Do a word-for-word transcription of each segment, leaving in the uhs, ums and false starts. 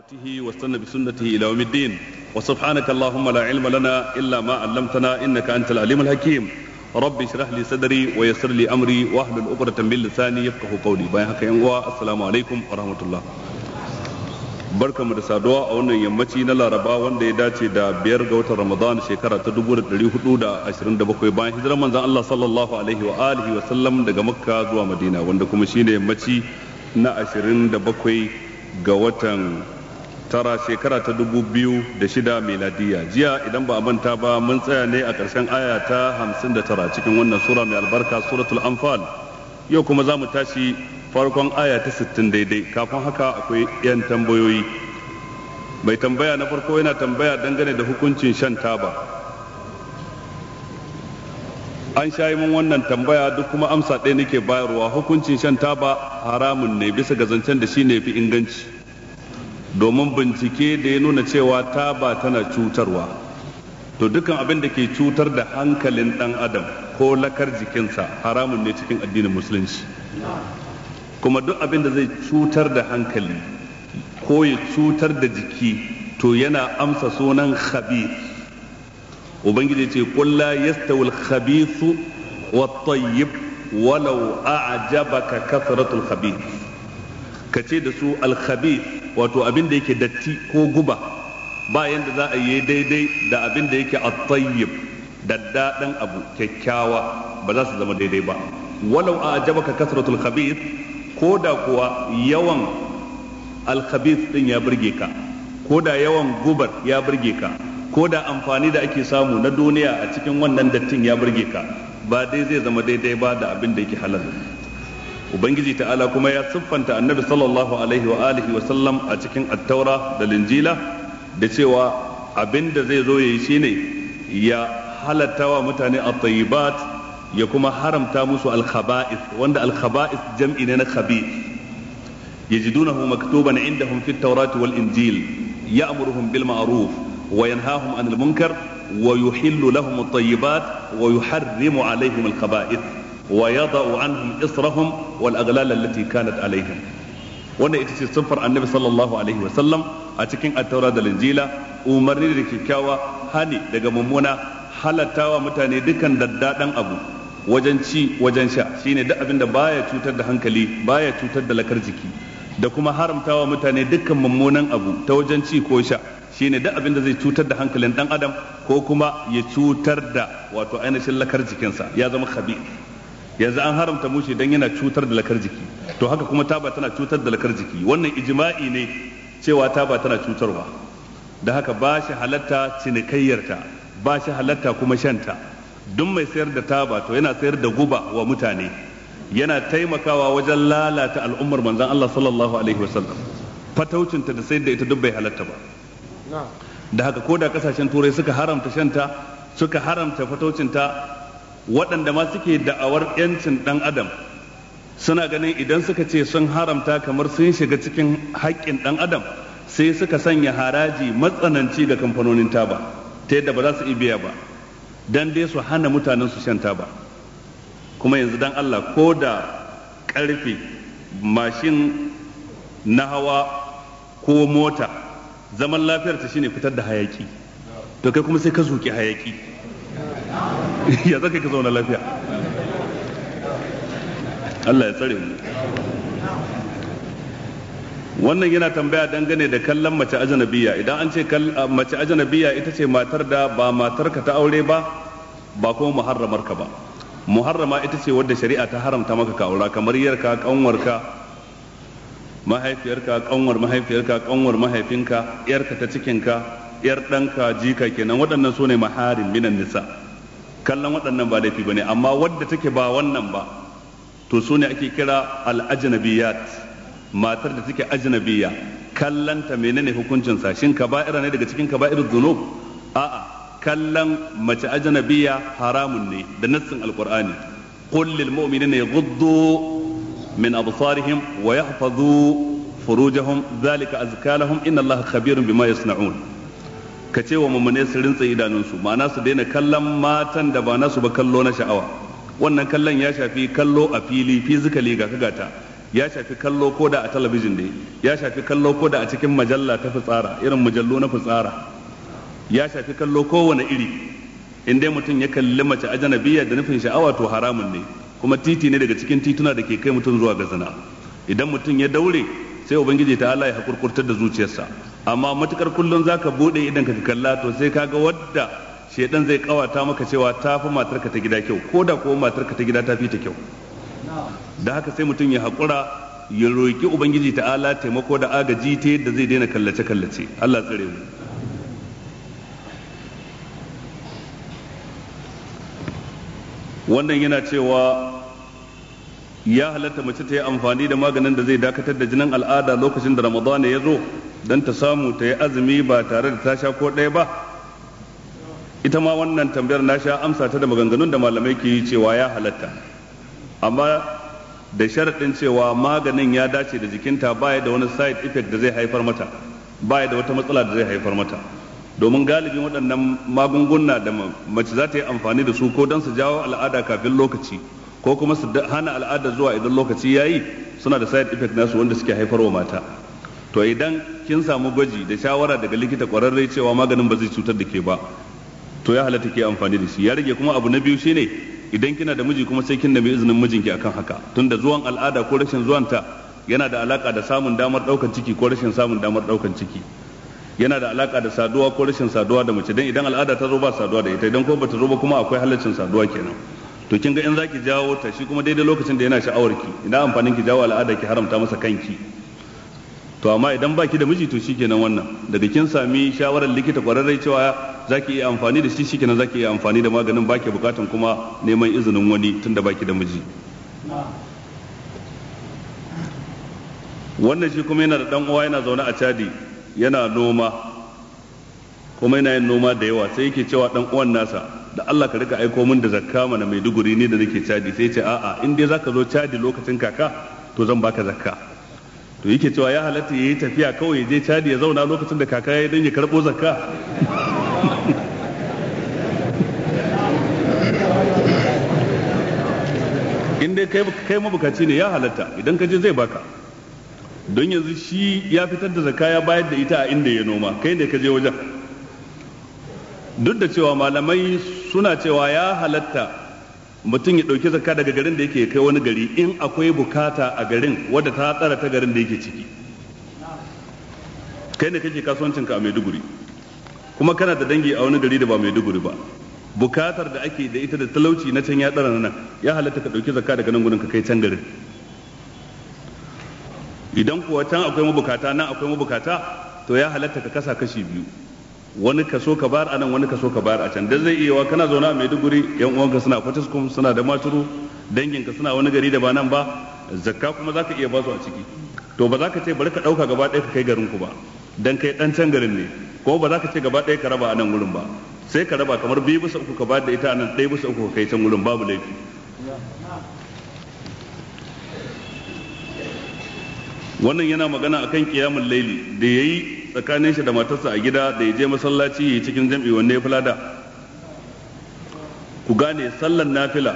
بدعوته واستنى بسنته إلى يوم الدين وسبحانك اللهم لا علم لنا إلا ما علمتنا إنك أنت العليم الحكيم ربي اشرح لي صدري ويسر لي أمري واحلل عقدة من لساني يفقهوا قولي باي haka yan uwa assalamu alaikum wa rahmatullah barkamu da saduwa a wannan yammaci na Laraba wanda ya dace da biyar ga watan Ramadan shekara ta dubu da ɗari hudu da ashirin da bakwai bayan hijirar manzon Allah sallallahu alaihi wa alihi wa sallam daga Makka zuwa Madina wanda kuma shine yammaci na ashirin da bakwai ga watan tara shekara ta dubu biyu da shida miladiya. Jiya idan ba a manta ba mun tsaya ne a ƙarshen aya ta hamsin da tara cikin wannan sura mai albarka suratul anfal. Yau kuma za mu tashi farkon aya ta sittin daidai. Kafin haka akwai yan tambayoyi. Mai tambaya na farko yana tambaya dangane da hukuncin shan taba. An sha yi mun wannan tambaya duk kuma amsa ɗaya nake bayarwa. Hukuncin shan taba haramun ne bisa ga zancen da shi ne fi inganci. Domin bincike da ya nuna cewa taba tana cutarwa. To dukkan abin da ke cutar da hankalin ɗan adam ko lakar jikinsa haramun ne cikin addinin musulunci. Kuma duk abin da zai cutar da hankali ko ya cutar da jiki to yana amsa sunan khabith. Ubangiji ce qul la yastawi al-khabithu wat-tayyib walau a'jabaka kathratul khabith. Kace da su al-khabith wato abin da yake datti ko guba ba yanda za a yi daidai da abin da yake at-tayyib daddadan abu kyakkyawa ba za su zama daidai ba. Walau a'jabaka kathratul khabith ko da kuwa yawan al-khabith din ya burge ka ko da yawan gubar ya burge ka ko da amfani da ake samu na duniya a cikin wannan dattin ya burge ka ba dai zai zama daidai ba da abin da yake halal. Ubangiji ta'ala kuma ya siffanta annabi sallallahu alaihi wa alihi wa sallam a cikin at-taura da linjila da cewa abin da zai zo yayi shine ya halatta wa mutane at-tayyibat ya kuma haramta musu al-khaba'ith wanda al-khaba'ith jam'i ne na khabith yajidunahu maktuban indahum fit tawrati wal injil ya'muruhum bil ma'ruf وينهاهم عن المنكر ويحل لهم الطيبات ويحرم عليهم الخبائث ويضع عنهم إصرهم والأغلال التي كانت عليهم. wannan ita ce siffar annabi sallallahu alaihi wa sallam a cikin at-taura da linjila umarni da kyakkyawa hani daga mummuna halattawa mutane dukan daddadan abu wajen ci wajen sha shine duk abin da baya cutar da hankali baya cutar da lakar jiki da kuma haramtawa mutane dukkan mummunan abu ta wajen ci ko sha shine duk abin da zai cutar da hankalin dan adam ko kuma ya cutar da wato ainihin lakar jikinsa ya zama khabith. Yanzu an haramta mushi dan yana cutar da lakar jiki to haka kuma taba tana cutar da lakar jiki wannan ijma'i ne cewa taba tana cutarwa da haka ba shi halatta cinikayyarta ba shi halatta kuma shanta. Duk mai sayar da taba to yana sayar da guba wa mutane yana taimakawa wajen lalata al'ummar manzon Allah sallallahu alaihi wasallam. Fataucinta da sayar da ita duk bai halatta ba. Da haka ko da kasashen turai suka haramta shanta suka haramta fataucinta waɗanda ma suke da'awar yancin ɗan adam suna ganin idan suka ce sun haramta kamar sun shiga cikin haƙƙin ɗan adam sai suka sanya haraji matsananci ga kamfanonin taba ta yadda ba za su iya biya ba dan dai su hana mutanen su shan taba. Kuma yanzu dan Allah ko da ƙarfe mashin na hawa ko mota zaman lafiyar ta shine fitar da hayaki to kai kuma sai ka zuki hayaki ya zaka ka zauna lafiya. Allah ya tsare mu. Wannan yana tambaya dangane da kallon mace ajnabiya. Idan an ce mace ajnabiya ita ce matar da ba matarka ta aure ba ba kuma muharramar ka ba. Muharrama ita ce wadda shari'a ta haramta maka ka aura kamar yarka kanwarka mahaifiyarka kanwar mahaifiyarka kanwar mahaifinka yarka ta cikinka yar ɗanka jika kenan waɗannan su ne maharim minan nisa. Kallon waɗannan ba laifi bane amma wadda take ba wannan ba to su ne ake kira al-ajnabiyat matar da take ajnabiya kallanta menene hukuncin sa shin kaba'ira ne daga cikin kaba'irud dhunub a'a kallon mace ajnabiya haramun ne da nassin alqur'ani qul lil mu'minina yaghuddu min absarihim wa yahfazu furujahum dhalika azka lahum inna allaha khabirun bima yasna'un. Ka ce wa mummune su rintsa idanunsu ma'ana su daina kallon matan da ba nasu ba kallo na sha'awa wannan kallon ya shafi kallo a fili fizikali ga kagata ya shafi kallo ko da a talabijin ne, ya shafi kallo ko da a cikin majalla ta fitsara, irin mujallu na fitsara, ya shafi kallo kowane iri. In dai mutum ya kalli mace ajnabiyya da nufin sha'awa to haramun ne, kuma titi ne daga cikin tituna da ke kai mutum zuwa ga zina. Idan mutum ya daure sai ubangiji ta Allah ya hakurkurtar da zuciyarsa, amma matukar kullun zaka bude idan ka kalla to sai kaga wadda shedan zai kawata maka cewa ta fi matarka ta gida kyau, ko da ko matarka ta gida ta fi ta kyau. Da haka sai mutum ya haƙura ya roƙi ubangiji ta'ala taimako da agaji ta yadda zai daina kallace kallace. Allah tsare mu. Wannan yana cewa ya halatta mace ta yi amfani da maganin da zai dakatar da jinin al'ada lokacin da Ramadan ya zo don ta samu ta yi azumi ba tare da ta sha ko ɗaya ba. Ita ma wannan tambayar na sha amsa ta da maganganun da malamai ke yi cewa ya halatta, amma da sharaɗin cewa maganin ya dace da jikinta, baya da wani side effect da zai haifar mata, baya da wata matsala da zai haifar mata. Domin galibin waɗannan magunguna da mace za ta yi amfani da su ko don su jawo al'ada kafin lokaci ko kuma su hana al'ada zuwa idan lokaci ya yi, suna da side effect nasu wanda suke haifarwa mata. To idan kin samu gwaji da shawara daga likita ƙwararre cewa maganin ba zai cutar da ke ba, to ya halatta ke amfani da shi. Ya rage kuma abu na biyu shine idan kina da miji kuma sai kin nemi izinin mijinki akan haka, tunda zuwan al'ada ko rashin zuwanta yana da alaka da samun damar daukan ciki ko rashin samun damar daukan ciki, yana da alaka da saduwa ko rashin saduwa da mace. Dan idan al'ada ta zo ba saduwa da ita, idan ko bata zo ba kuma akwai halaccin saduwa kenan. To kin ga in zaki jawo ta shi kuma daidai lokacin da yana sha'awarki, ina amfanin ki jawo al'ada ki haramta masa kanki. To amma idan baki da miji to shikenan, wannan daga kin sami shawarar likita kwararre cewa zaki iya amfani da shi, shikenan zaki iya amfani da maganin, baki bukatan kuma neman izinin wani tunda baki da miji. Wannan shi kuma yana da dan uwa yana zaune a Chadi, yana noma kuma yana yin noma da yawa, sai yake cewa dan uwan nasa da Allah ka rika aiko min da zakka mana Maiduguri ne da nake Chadi. Sai ya ce a'a, in dai zaka zo Chadi lokacin kaka to zan baka zakka. To yake cewa ya halatta yayi tafiya kawai je Chadi ya zauna lokacin da kaka yayi don ya karbo zakka. In dai kai kai mabukaci ne ya halatta, idan ka je zai baka, don yanzu shi ya fitar da zakka ya bayar da ita a inda ya noma, kai ne ka je wajen. Duk da cewa malamai suna cewa ya halatta mutum ya ɗauki zakka daga garin da yake kai wani gari in akwai bukata a garin wadda ta tsara ta garin da yake ciki. Kai ne kake kasuwancinka a Maiduguri kuma kana da dangi a wani gari da ba Maiduguri ba, bukatar da ake da ita da talauci na can ya tsara nan, ya halatta ka ɗauki zakka daga nan gudun ka kai can garin. Idan kuwa can akwai mabukata nan akwai mabukata, to ya halatta ka kasa kashi biyu, wani kaso ka bayar a nan wani kaso ka bayar a can. Dan zai iya wa kana zaune a Maiduguri, yan uwanka suna Fatiskum, suna da Maturu, danginka suna wani gari da ba nan ba, zakka kuma zaka iya ba su a ciki. To ba za ka ce bari ka ɗauka gaba ɗaya ka kai garin ku ba, dan kai ɗan can garin ne, ko ba za ka ce gaba ɗaya ka raba a nan wurin ba, sai ka raba kamar biyu bisa uku ka bayar da ita a nan, ɗaya bisa uku ka kai can wurin, babu laifi. Wannan yana magana akan kiyamul laili da yayi tsakanin shi da matarsa a gida da ya je masallaci yayi cikin jam'i, wanne ya fulada? Ku gane sallan nafila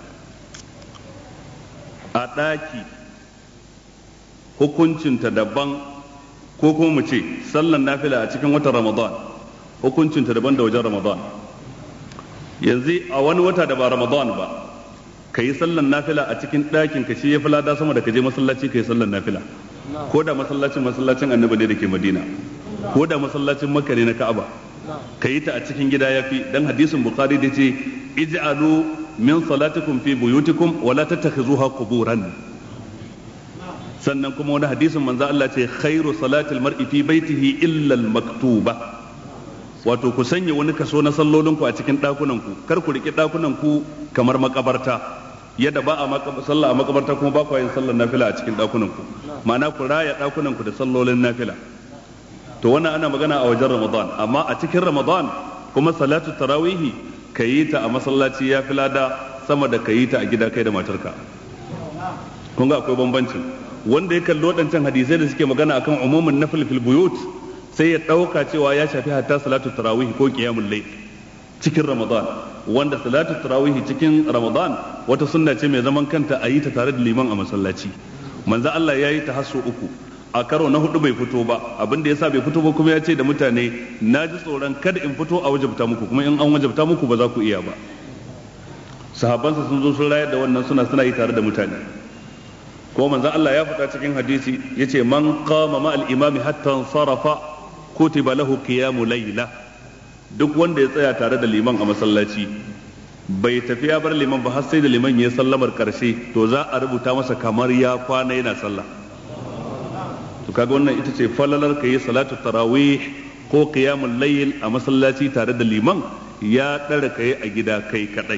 a ɗaki hukuncinta daban, ko kuma mu ce sallan nafila a cikin watan Ramadan hukuncinta daban da wajen Ramadan. Yanzu a wani wata da ba Ramadan ba ka yi sallan nafila a cikin ɗakin ka shi ya fulada sama da ka je masallaci ka yi sallan nafila, ko da masallacin masallacin annabi ne da ke Madina, ko da masallacin Makka ne na Ka'aba, ka yi ta a cikin gida yafi. Dan hadisin Bukhari da ce ij'alu min salatikum fi buyutikum wa la tattakhizuha quburan. Sannan kuma wani hadisin manzo Allah ce khairu salatil mar'i fi baitihi illa al maktuba, wato ku sanya wani kaso na sallolin ku a cikin dakunan ku, kar ku riki dakunan ku kamar makabarta, yadda ba a sallah a makabarta kuma ba ku yin sallar nafila a cikin dakunan ku, ma'ana ku raya dakunan ku da sallolin nafila. To wannan ana magana a wajen Ramadan, amma a cikin Ramadan kuma salatu tarawihi ka yi ta a masallaci ya fi lada sama da ka yi ta a gida kai da matarka. Kun ga akwai bambancin. Wanda ya kalli waɗancan hadisai da suke magana akan umumin nafil fil buyut sai ya ɗauka cewa ya shafi hatta salatu tarawihi ko qiyamul layl cikin Ramadan, wanda salatu tarawihi cikin Ramadan wata sunna ce mai zaman kanta a yi ta tare da liman a masallaci. manzo Allah ya yi ta hasso uku, a karo na hudu bai fito ba, abin da yasa bai fito ba kuma ya ce da mutane na ji tsoron kada in fito a wajabta muku, kuma in an wajabta muku ba za ku iya ba. Sahabbansa sun zo sun rayar da wannan suna suna yi tare da mutane. Ko manzo Allah ya faɗa cikin hadisi yace man qama ma al-imami hatta sarafa kutiba lahu qiyamul layla. Duk wanda ya tsaya tare da liman a masallaci bai tafi ya bar liman ba har sai da liman ya sallamar karshe, to za a rubuta masa kamar ya kwana yana sallah. To kaga wannan ita ce falalar kai salatu tarawih ko qiyamul layl a masallaci tare da liman ya dara kai a gida kai kadai.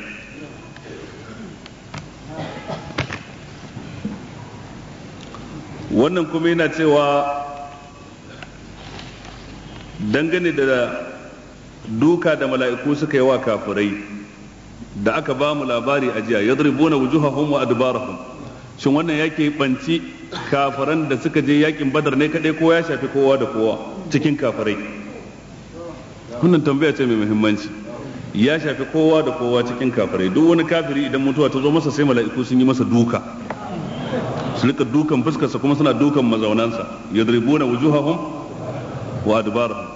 Wannan kuma yana cewa dangane da duka da mala'iku suka yi wa kafirai da aka ba mu labari a jiya, yadribuna wujuhahum wa adbarahum, shin wannan yake banci kafiran da suka je yakin Badar ne kadai ko ya shafi kowa da kowa cikin kafirai? Wannan tambaya ce mai muhimmanci. Ya shafi kowa da kowa cikin kafirai. Duk wani kafiri idan mutuwa ta zo masa sai mala'iku sun yi masa duka, su rika dukan fuskarsa kuma suna dukan mazaunansa, yadribuna wujuhahum wa adbarahum.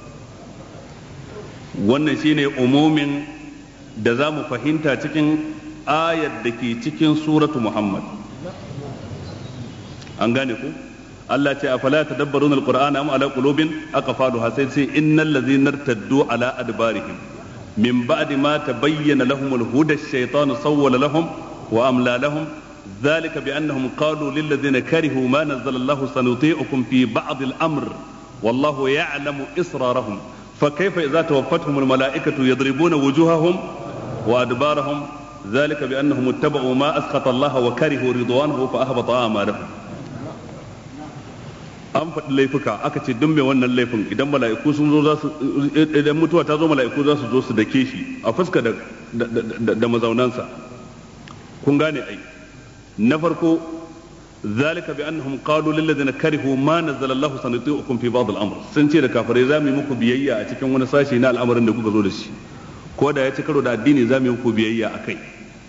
Wannan shine umumin da za mu fahimta cikin ayat da ke cikin suratu Muhammad. An gane ku? Allah ce afala tadabbarun alqur'ana am ala qulubin aqfaluha, sai sai innal ladzina irtaddu ala adbarihim min ba'di ma tabayyana lahum alhuda ash-shaytanu sawwala lahum wa amla lahum ذلك بأنهم قالوا للذين كرهوا ما نزل الله سنطيعكم في بعض الأمر والله يعلم إسرارهم فكيف إذا توفتهم الملائكة يضربون وجوههم وأدبارهم ذلك بأنهم اتبعوا ما أسخط الله وكرهوا رضوانه فأهبط أعمالهم. an faɗi laifuka aka ce don me wannan laifin idan mala'iku sun zo za su idan mutuwa ta zo mala'iku za su zo su dake shi a fuska da da mazaunansa. Kun gane ai, na farko zalika bi annahum qalu lil ladina karihu ma nazzala Allah sanuti'ukum fi ba'd al-amr, sun ce da kafirai za mu yi muku biyayya a cikin wani sashi na al'amarin da kuka zo da shi, ko da ya ci karo da addini za mu yi muku biyayya akai.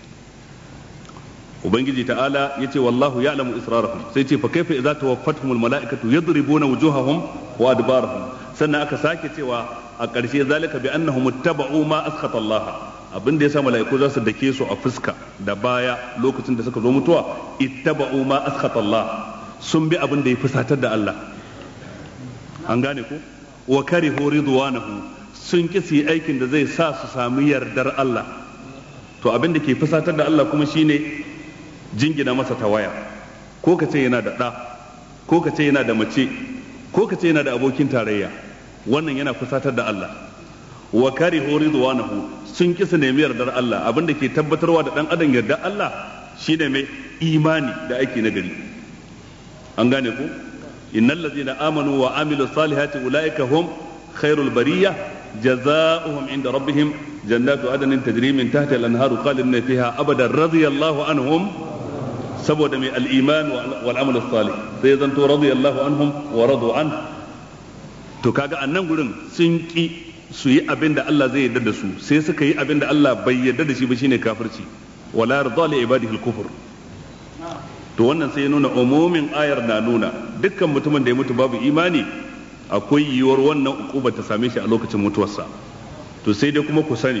Ubangiji ta'ala yace wallahu ya'lamu israrahum, sai ce fa kaifa idza tawaffatuhumul mala'ikatu yadribuna wujuhahum wa adbarahum. Sannan aka sake cewa a ƙarshe zalika bi annahum ittaba'u ma askhata Allah, abin da yasa mala'iku za su dake su a fuska da baya lokacin da suka zo mutuwa, ittaba'u ma askhata Allah, sun bi abin da ya fusatar da Allah. An gane ko? Wa karihu ridwanahu, sun ki su yi aikin da zai sa su sami yardar Allah. To abin da ke fusatar da Allah kuma shine jingina masa tawaya, ko ka ce yana da ɗa, ko ka ce yana da mace, ko ka ce yana da abokin tarayya, wannan yana fusatar da Allah. Wa karihu ridwanahu, sun kisa nemi yardar Allah, abinda ke tabbatarwa da dan adam yarda Allah shine mai imani da aiki na gari. An gane ku? Innal ladzina amanu wa amilu salihati ulaika hum khairul bariyah jazaohum inda rabbihim jannatu adnin tajri min tahtiha al-anharu khalidina fiha abadan radiyallahu anhum, saboda mai al-iman wal amal salih sai zanto radiyallahu anhum wa radu an. To kaga annan gurin sun ki su yi abin da Allah zai yarda da su, sai suka yi abin da Allah bai yarda da shi ba, shine kafirci. Wala yarda li ibadihi al-kufr. To wannan sai ya nuna umumin ayar na nuna dukkan mutumin da ya mutu babu imani akwai yiwuwar wannan ukuba ta same shi a lokacin mutuwarsa. To sai dai kuma ku sani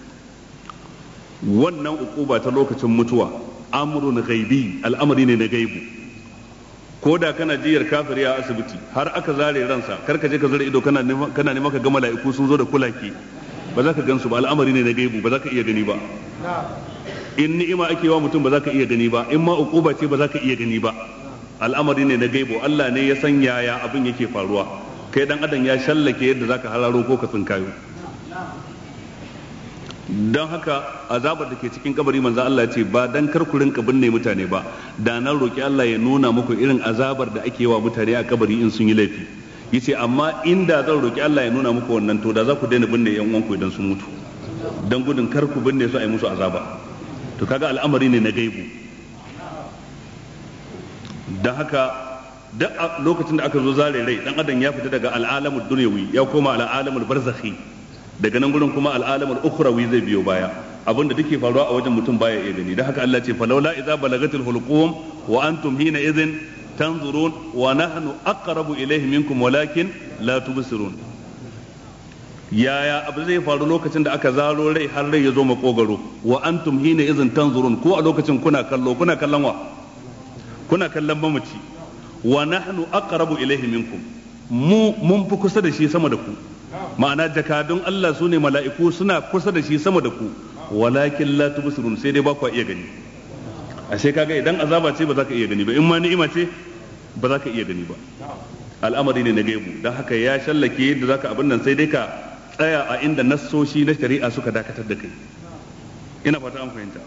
wannan ukuba ta lokacin mutuwa amrun ghaibi, al'amari ne na gaibu. Ko da kana jiyar kafiri a asibiti har aka zare ransa, kar ka je ka zura ido kana nema kana nema ka ga mala'iku sun zo da kulaki, ba za ka gansu ba, al'amari ne na gaibu, ba za ka iya gani ba. In ni'ima ake wa mutum ba za ka iya gani ba, in ma uquba ce ba za ka iya gani ba, al'amari ne na gaibu. Allah ne ya san yaya abin yake faruwa, kai dan adam ya shallake yadda za ka hararo ko ka tsinkayo. Don haka azabar da ke cikin kabari manzo Allah ya ce ba dan kar ku rinka binne mutane ba, da nan roki Allah ya nuna muku irin azabar da ake wa mutane a kabari in sun yi laifi. Yace amma inda zan roki Allah ya nuna muku wannan, to da za ku daina binne yan uwanku idan sun mutu, dan gudun kar ku binne su a yi musu azaba. To kaga al'amari ne na gaibu. Don haka duk lokacin da aka zo zare rai, dan adam ya fita daga al'alamul dunyawi ya koma al'alamul barzakhi, daga nan gurin kuma al'alamul ukhrawi zai biyo baya. abinda duke faruwa a wajen mutum baya iya gani. Dan haka Allah ce falawla idza balagatil hulqum wa antum hina idhin tanzurun wa nahnu aqrabu ilayhi minkum walakin la tubsirun. Yaya abu zai faru lokacin da aka zaro rai har rai ya zo makogaro wa antum hina idhin tanzurun, ko a lokacin kuna kallo kuna kallon wa kuna kallon mamaci. Wa nahnu aqrabu ilayhi minkum, mu mun fi kusa da shi sama da ku. Ma'ana jakadun Allah su ne mala'iku suna kusa da shi sama da ku, walakin la tubsirun, sai dai ba ku iya gani. Ashe kaga idan azaba ce ba za ka iya gani ba, in ma ni'ima ce ba za ka iya gani ba. Al'amari ne na gaibu, don haka ya shallake yadda za ka abin nan sai dai ka tsaya a inda nassoshi na shari'a suka dakatar da kai. Ina fata an fahimta.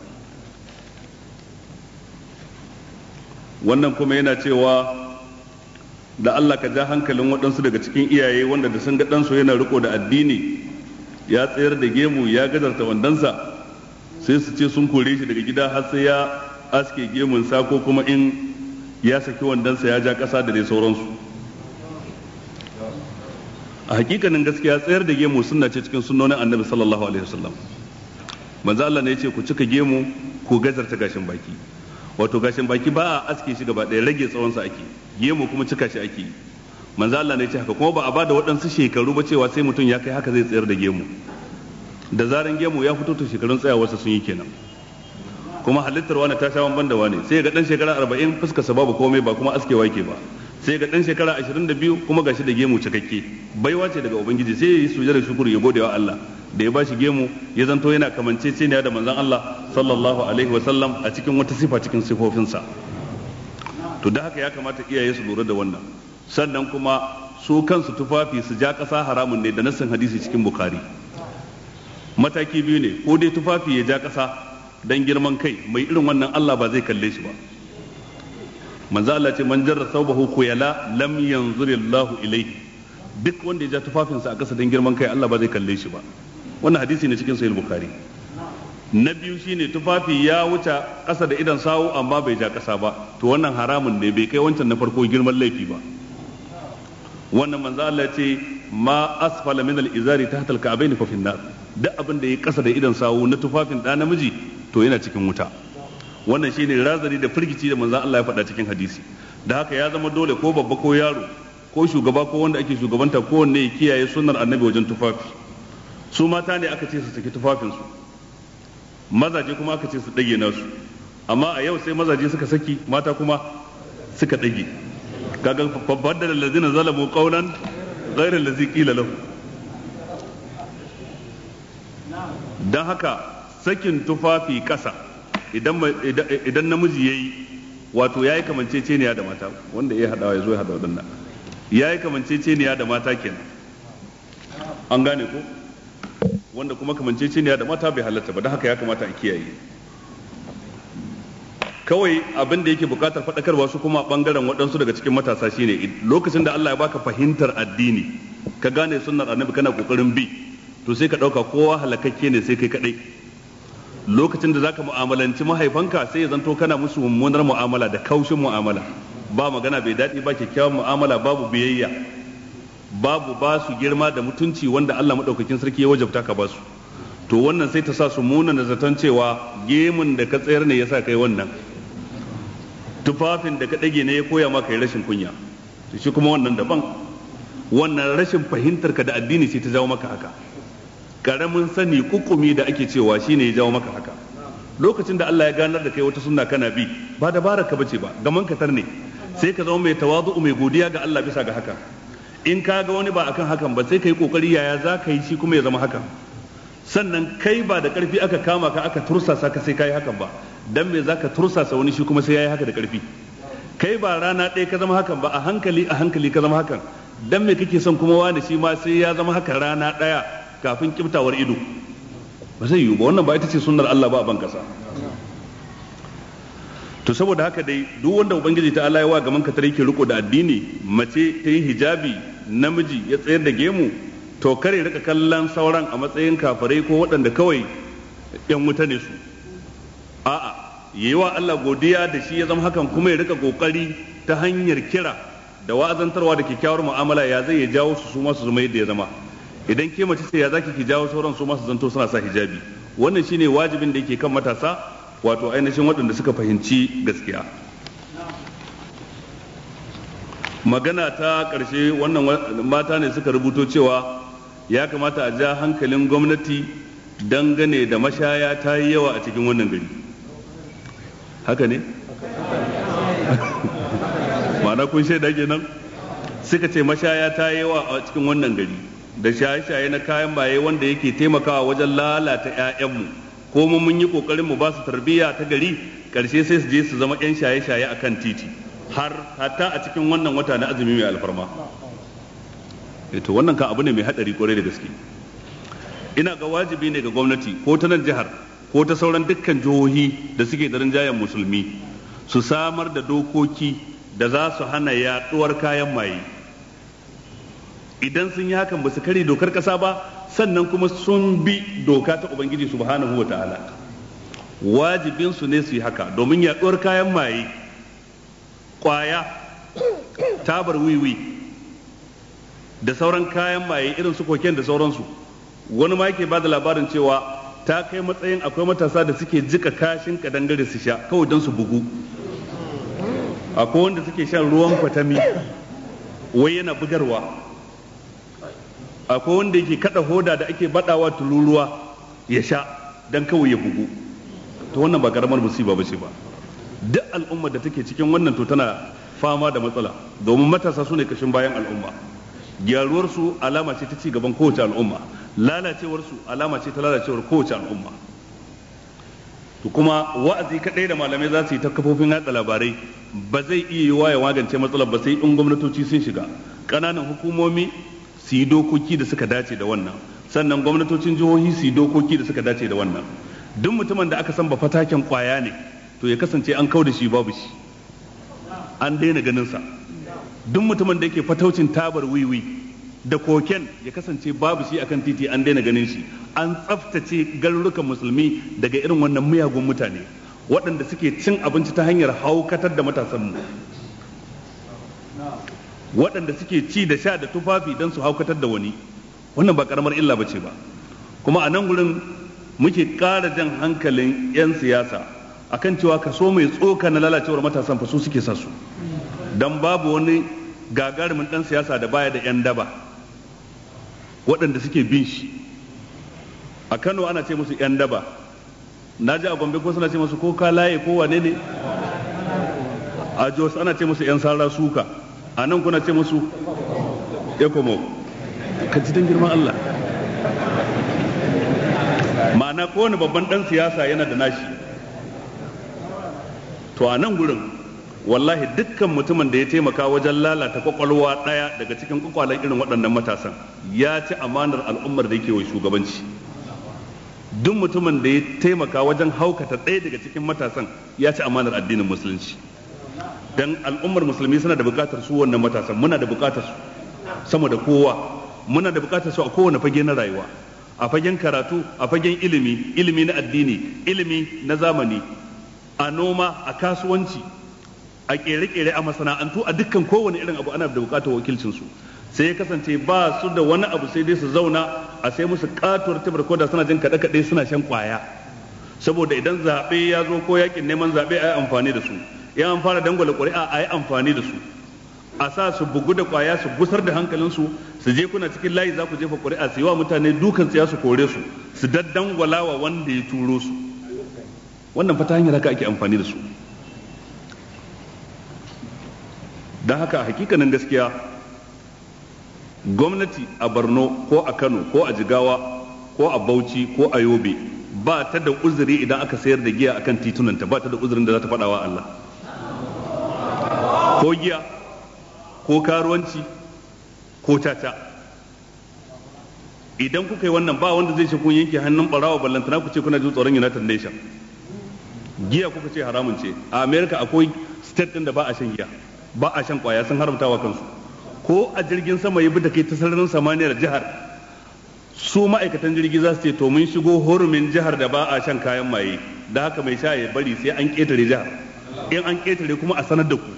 Wannan kuma yana cewa da Allah ka ja hankalin waɗansu daga cikin iyaye wanda da sun ga ɗansu yana riko da addini ya tsayar da gemu ya gadarta wandansa sai su ce sun kore shi daga gida har sai ya aske gemunsa ko kuma in ya saki wandansa ya ja ƙasa da dai sauransu. A hakikanin gaskiya tsayar da gemu sunna ce cikin sunnonin Annabi sallallahu alaihi wasallam. Manzo Allah ne ya ce ku cika gemu ku gajarta gashin baki. Wato gashin baki ba a aske shi gaba ɗaya, rage tsawonsa ake, gemu kuma cika shi ake. Manzo Allah ne ya ce haka, kuma ba a bada waɗansu shekaru ba cewa sai mutum ya kai haka zai tsayar da gemu. Da zaran gemu ya fito to shekarun tsayawarsa sun yi kenan. Kuma halittar wani ta sha bamban da wani, sai ga ɗan shekara arba'in fuskarsa babu komai ba kuma askewa yake ba. Sai ga ɗan shekara ashirin da biyu kuma gashi da gemu cikakke. Baiwa ce daga Ubangiji, sai ya yi sujudar shukuru ya gode wa Allah da ya bashi gemu ya zanto yana kamanceceniya da manzon Allah sallallahu alaihi wasallam a cikin wata sifa cikin sifofinsa. To da haka ya kamata iyaye su lura da wannan. Sannan kuma su kansu tufafi su ja ƙasa haramun ne da nassin hadisi cikin Bukhari. Mataki biyu ne, ko dai tufafi ya ja ƙasa dan girman kai, mai irin wannan Allah ba zai kalle shi ba. Manzo Allah ce man jarra thawbahu khuyala lam yanzurillahu ilayhi, duk wanda ya ja tufafinsa a ƙasa dan girman kai Allah ba zai kalle shi ba. Wannan hadisi ne cikin Sahih Bukhari. Na biyu shine tufafi ya wuce ƙasa da idan sawu amma bai ja ƙasa ba, to wannan haramun ne, bai kai wancan na farko girman laifi ba. Wannan manzo Allah ce ma asfala min al-izari tahta al-ka'bayn fa fi an-nar, duk abin da ya ƙasa da idan sawu na tufafin da namiji to yana cikin wuta. Wannan shine razari da firgici da manzo Allah ya faɗa cikin hadisi. Da haka ya zama dole ko babba ko yaro ko shugaba ko wanda ake shugabanta kowanne ya kiyaye sunnar annabi wajen tufafi. Su mata ne aka ce su saki tufafinsu, mazaje kuma aka ce su ɗage nasu, amma a yau sai mazaje suka saki mata kuma suka ɗage. Kaga babbar da lalazina zalamu qawlan ghayra allazi qila lahu. Dan haka sakin tufafi ƙasa idan idan namiji yayi wato yayi kamanceceniya da mata, wanda ya hadawa ya zo ya hada wadannan yayi kamanceceniya da mata kenan. An gane ko? Wanda kuma kamanceceniya da mata bai halatta ba, don haka ya kamata a kiyaye. Kawai abin da yake bukatar faɗakarwa su kuma bangaren waɗansu daga cikin matasa shine lokacin da Allah ya baka fahimtar addini ka gane sunnar annabi kana kokarin bi, to sai ka ɗauka kowa halakakke ne sai kai kaɗai. Lokacin da zaka mu'amalanci mahaifanka sai ya zanto kana musu mummunar mu'amala da kaushin mu'amala, ba magana bai daɗi ba, kyakkyawan mu'amala babu biyayya, babu ba su girma da mutunci wanda Allah maɗaukakin sarki ya wajabta ka ba su. To wannan sai ta sa su muna da zaton cewa gemun da ka tsayar ne yasa kai wannan, tufafin da ka ɗage ne ya koya maka yi rashin kunya. To shi kuma wannan daban, wannan rashin fahimtar ka da addini sai ta jawo maka haka. Karamin sani kukumi da ake cewa shine ya jawo maka haka. Lokacin da Allah ya ganar da kai wata sunna kana bi, ba dabarar ka bace ba, gaman katar ne, sai ka zama mai tawazu mai godiya ga Allah bisa ga haka. In ka ga wani ba akan hakan ba sai kai kokari yaya za ka yi shi kuma ya zama hakan. Sannan kai ba da karfi aka kama ka aka tursasa ka sai kai hakan ba, dan me za ka tursasa wani shi kuma sai yayi haka da karfi. Kai ba rana ɗaya ka zama hakan ba, a hankali a hankali ka zama hakan, dan me kake son kuma wani shi ma sai ya zama haka rana ɗaya kafin kiftawar ido? Ba zai yiwu ba, wannan ba ita ce sunnar Allah ba a ban kasa. To saboda haka dai duk wanda ubangiji ta Allah ya wa gaman ka tare yake riko da addini, mace ta yi hijabi, namiji ya tsayar da gemu, to kare rika kallon sauran a matsayin kafirai ko waɗanda kawai yan wuta ne su. A'a, yayi wa Allah godiya da shi ya zama hakan, kuma ya rika kokari ta hanyar kira da wa'azantarwa da kyakkyawar mu'amala ya zai ya jawo su su ma su zama yadda ya zama. Idan ke mace ce ya zaki ki jawo sauran su ma su zanto suna sa hijabi, wannan shine wajibin da yake kan matasa, wato ainihin waɗanda suka fahimci gaskiya. Magana ta ƙarshe, wannan mata ne suka rubuto cewa ya kamata a ja hankalin gwamnati dangane da mashaya ta yi yawa a cikin wannan gari. Haka ne? Ma'ana kun shaida kenan? Suka ce mashaya ta yi yawa a cikin wannan gari, da shaye-shaye na kayan maye wanda yake taimakawa wajen lalata 'ya'yanmu, ko mun yi ƙoƙarin mu ba su tarbiyya ta gari, ƙarshe sai su je su zama 'yan shaye-shaye a kan titi. har hatta a cikin wannan wata na azumi mai alfarma. To wannan kan abu ne mai hadari kwarai da gaske. Ina ga wajibi ne ga gwamnati ko ta nan jihar ko ta sauran dukkan jihohi da suke da rinjayen musulmi su samar da dokoki da za su hana yaduwar kayan maye. Idan sun yi hakan ba su kare dokar kasa ba, sannan kuma sun bi doka ta Ubangiji subhanahu wa ta'ala. Wajibinsu ne su yi haka, domin yaduwar kayan maye, kwaya, tabar wiwi da sauran kayan maye irin su koken da sauransu, wani ma yake bada labarin cewa ta kai matsayin akwai matasa da suke jika kashin kadangare su sha kawai don su bugu. Akwai wanda suke shan ruwan kwatami wai yana bugarwa. Akwai wanda yake kada hoda da ake badawa tuluruwa ya sha don kawai ya bugu. To wannan ba karamar musiba ba ce ba. Duk al'ummar da take cikin wannan to tana fama da matsala, domin matasa su ne kashin bayan al'umma. Gyaruwarsu alama ce ta ci gaban kowace al'umma, lalacewarsu alama ce ta lalacewar kowace al'umma. To kuma wa'azi kaɗai da malamai za su yi ta kafofin yaɗa labarai ba zai iya yiwa ya magance matsalar ba, sai in gwamnatoci sun shiga, ƙananan hukumomi su yi dokoki da suka dace da wannan, sannan gwamnatocin jihohi su yi dokoki da suka dace da wannan. Duk mutumin da aka san ba fataken kwaya ne, to ya kasance an kau da shi babu shi, an daina ganinsa. Duk mutumin da yake fataucin tabar wiwi da koken ya kasance babu shi akan titi, an daina ganin shi. An tsaftace garurukan musulmi daga irin wannan miyagun mutane waɗanda suke cin abinci ta hanyar haukatar da matasanmu, waɗanda suke ci da sha da tufafi don su haukatar da wani. Wannan ba karamar illa bace ba. Kuma a nan gurin muke ƙara jan hankalin 'yan siyasa akan cewa kaso mai tsoka na lalacewar matasan fa su suke sa su, dan babu wani gagarumin dan siyasa da baya da 'yan daba waɗanda suke bin shi. A Kano ana ce musu 'yan daba, na ji a Gombe ko suna ce musu ko kalaye ko wane ne, a Jos ana ce musu 'yan sara suka, a nan kuna ce musu ekomo. Ka ji dan girman Allah. Ma'ana kowane babban dan siyasa yana da nashi. To a nan gurin wallahi dukkan mutumin da ya taimaka wajen lalata kwakwalwa ɗaya daga cikin kwakwalen irin waɗannan matasan ya ci amanar al'ummar da yake wa shugabanci. Duk mutumin da ya taimaka wajen haukata ɗaya daga cikin matasan ya ci amanar addinin musulunci. Dan al'ummar musulmi suna da buƙatar su wannan matasan, muna da buƙatar su sama da kowa, muna da buƙatar su a kowane fage na rayuwa, a fagen karatu, a fagen ilimi, ilimi na addini, ilimi na zamani, a noma, a kasuwanci, a kere-kere, a masana'antu, a dukkan kowane irin abu ana da bukatar wakilcin su. Sai ya kasance ba su da wani abu sai dai su zauna a sai musu katuwar tabar koda suna jin kaɗe-kaɗe suna shan kwaya, saboda idan zaɓe ya zo ko yakin neman zaɓe a yi amfani da su, in an fara dangwala ƙuri'a a yi amfani da su, a sa su bugu da kwaya su gusar da hankalinsu, su je kuna cikin layi za ku jefa ƙuri'a su yi wa mutane dukan tsiya su kore su, su daddangwala wa wanda ya turo su. Wannan fata hanyar haka ake amfani da su. Don haka a hakikanin gaskiya gwamnati a Borno ko a Kano ko a Jigawa ko a Bauchi ko a Yobe ba ta da uzuri idan aka sayar da giya akan titunanta, ba ta da uzurin da za ta faɗa wa Allah. Ko giya ko karuwanci ko caca, idan kuka yi wannan ba wanda zai ce kun yanke hannun ɓarawa, ballantana ku ce kuna jin tsoron United Nation. Giya kuka ce haramun ce. A America akwai state din da ba a shan giya, ba a shan kwaya, sun haramta wa kansu. Ko a jirgin sama ya bi da kai ta sararin samaniyar jihar, su ma'aikatan jirgi za su ce to mun shigo hurumin jihar da ba a shan kayan maye, da haka mai sha ya bari sai an ketare jihar, in an ketare kuma a sanar da ku.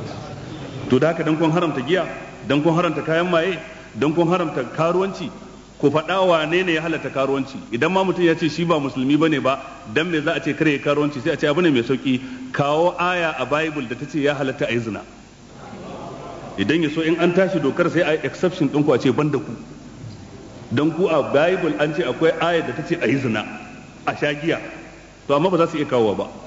To da haka dan kun haramta giya, dan kun haramta kayan maye, dan kun haramta karuwanci, ku faɗa wane ne ya halatta karuwanci. Idan ma mutum ya ce shi ba musulmi bane ba, dan me za a ce kare ya karuwanci? Sai a ce abu ne mai sauki, kawo aya a Bible da ta ce ya halatta a yi zina. Idan ya so in an tashi dokar sai a yi exception ɗinku a ce ban da ku, don ku a Bible an ce akwai aya da ta ce a yi zina a sha giya, to amma ba za su iya kawowa ba.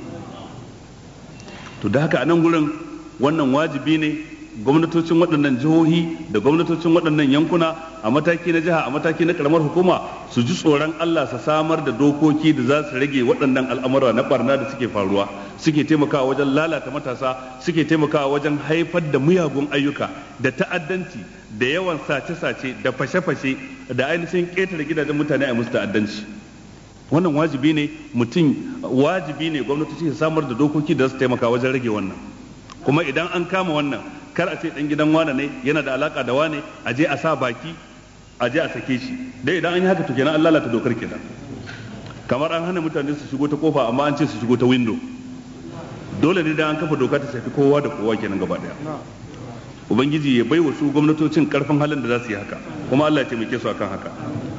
To da haka a nan gurin wannan wajibi ne gwamnatocin waɗannan jihohi da gwamnatocin waɗannan yankuna a mataki na jiha, a mataki na karamar hukuma, su ji tsoron Allah su samar da dokoki da za su rage waɗannan al'amura na barna da suke faruwa, suke taimakawa wajen lalata matasa, suke taimakawa wajen haifar da miyagun ayyuka da ta'addanci da yawan sace-sace da fashe-fashe da ainihin ƙetare gidajen mutane a musu ta'addanci. Wannan wajibi ne mutum wajibi ne gwamnatoci su samar da dokoki da za su taimaka wajen rage wannan. Kuma idan an kama wannan, kar a ce dan gidan wane ne yana da alaka da wane, a je a sa baki, a je a sake shi. Dai idan an yi haka to kenan an lalata dokar kenan. Kamar an hana mutane su shigo ta kofa amma an ce su shigo ta window. Dole ne dan an kafa doka ta shafi kowa da kowa kenan gaba daya. Ubangiji ya bai wa su gwamnatocin karfin halin da za su yi haka, kuma Allah ya taimake su akan haka.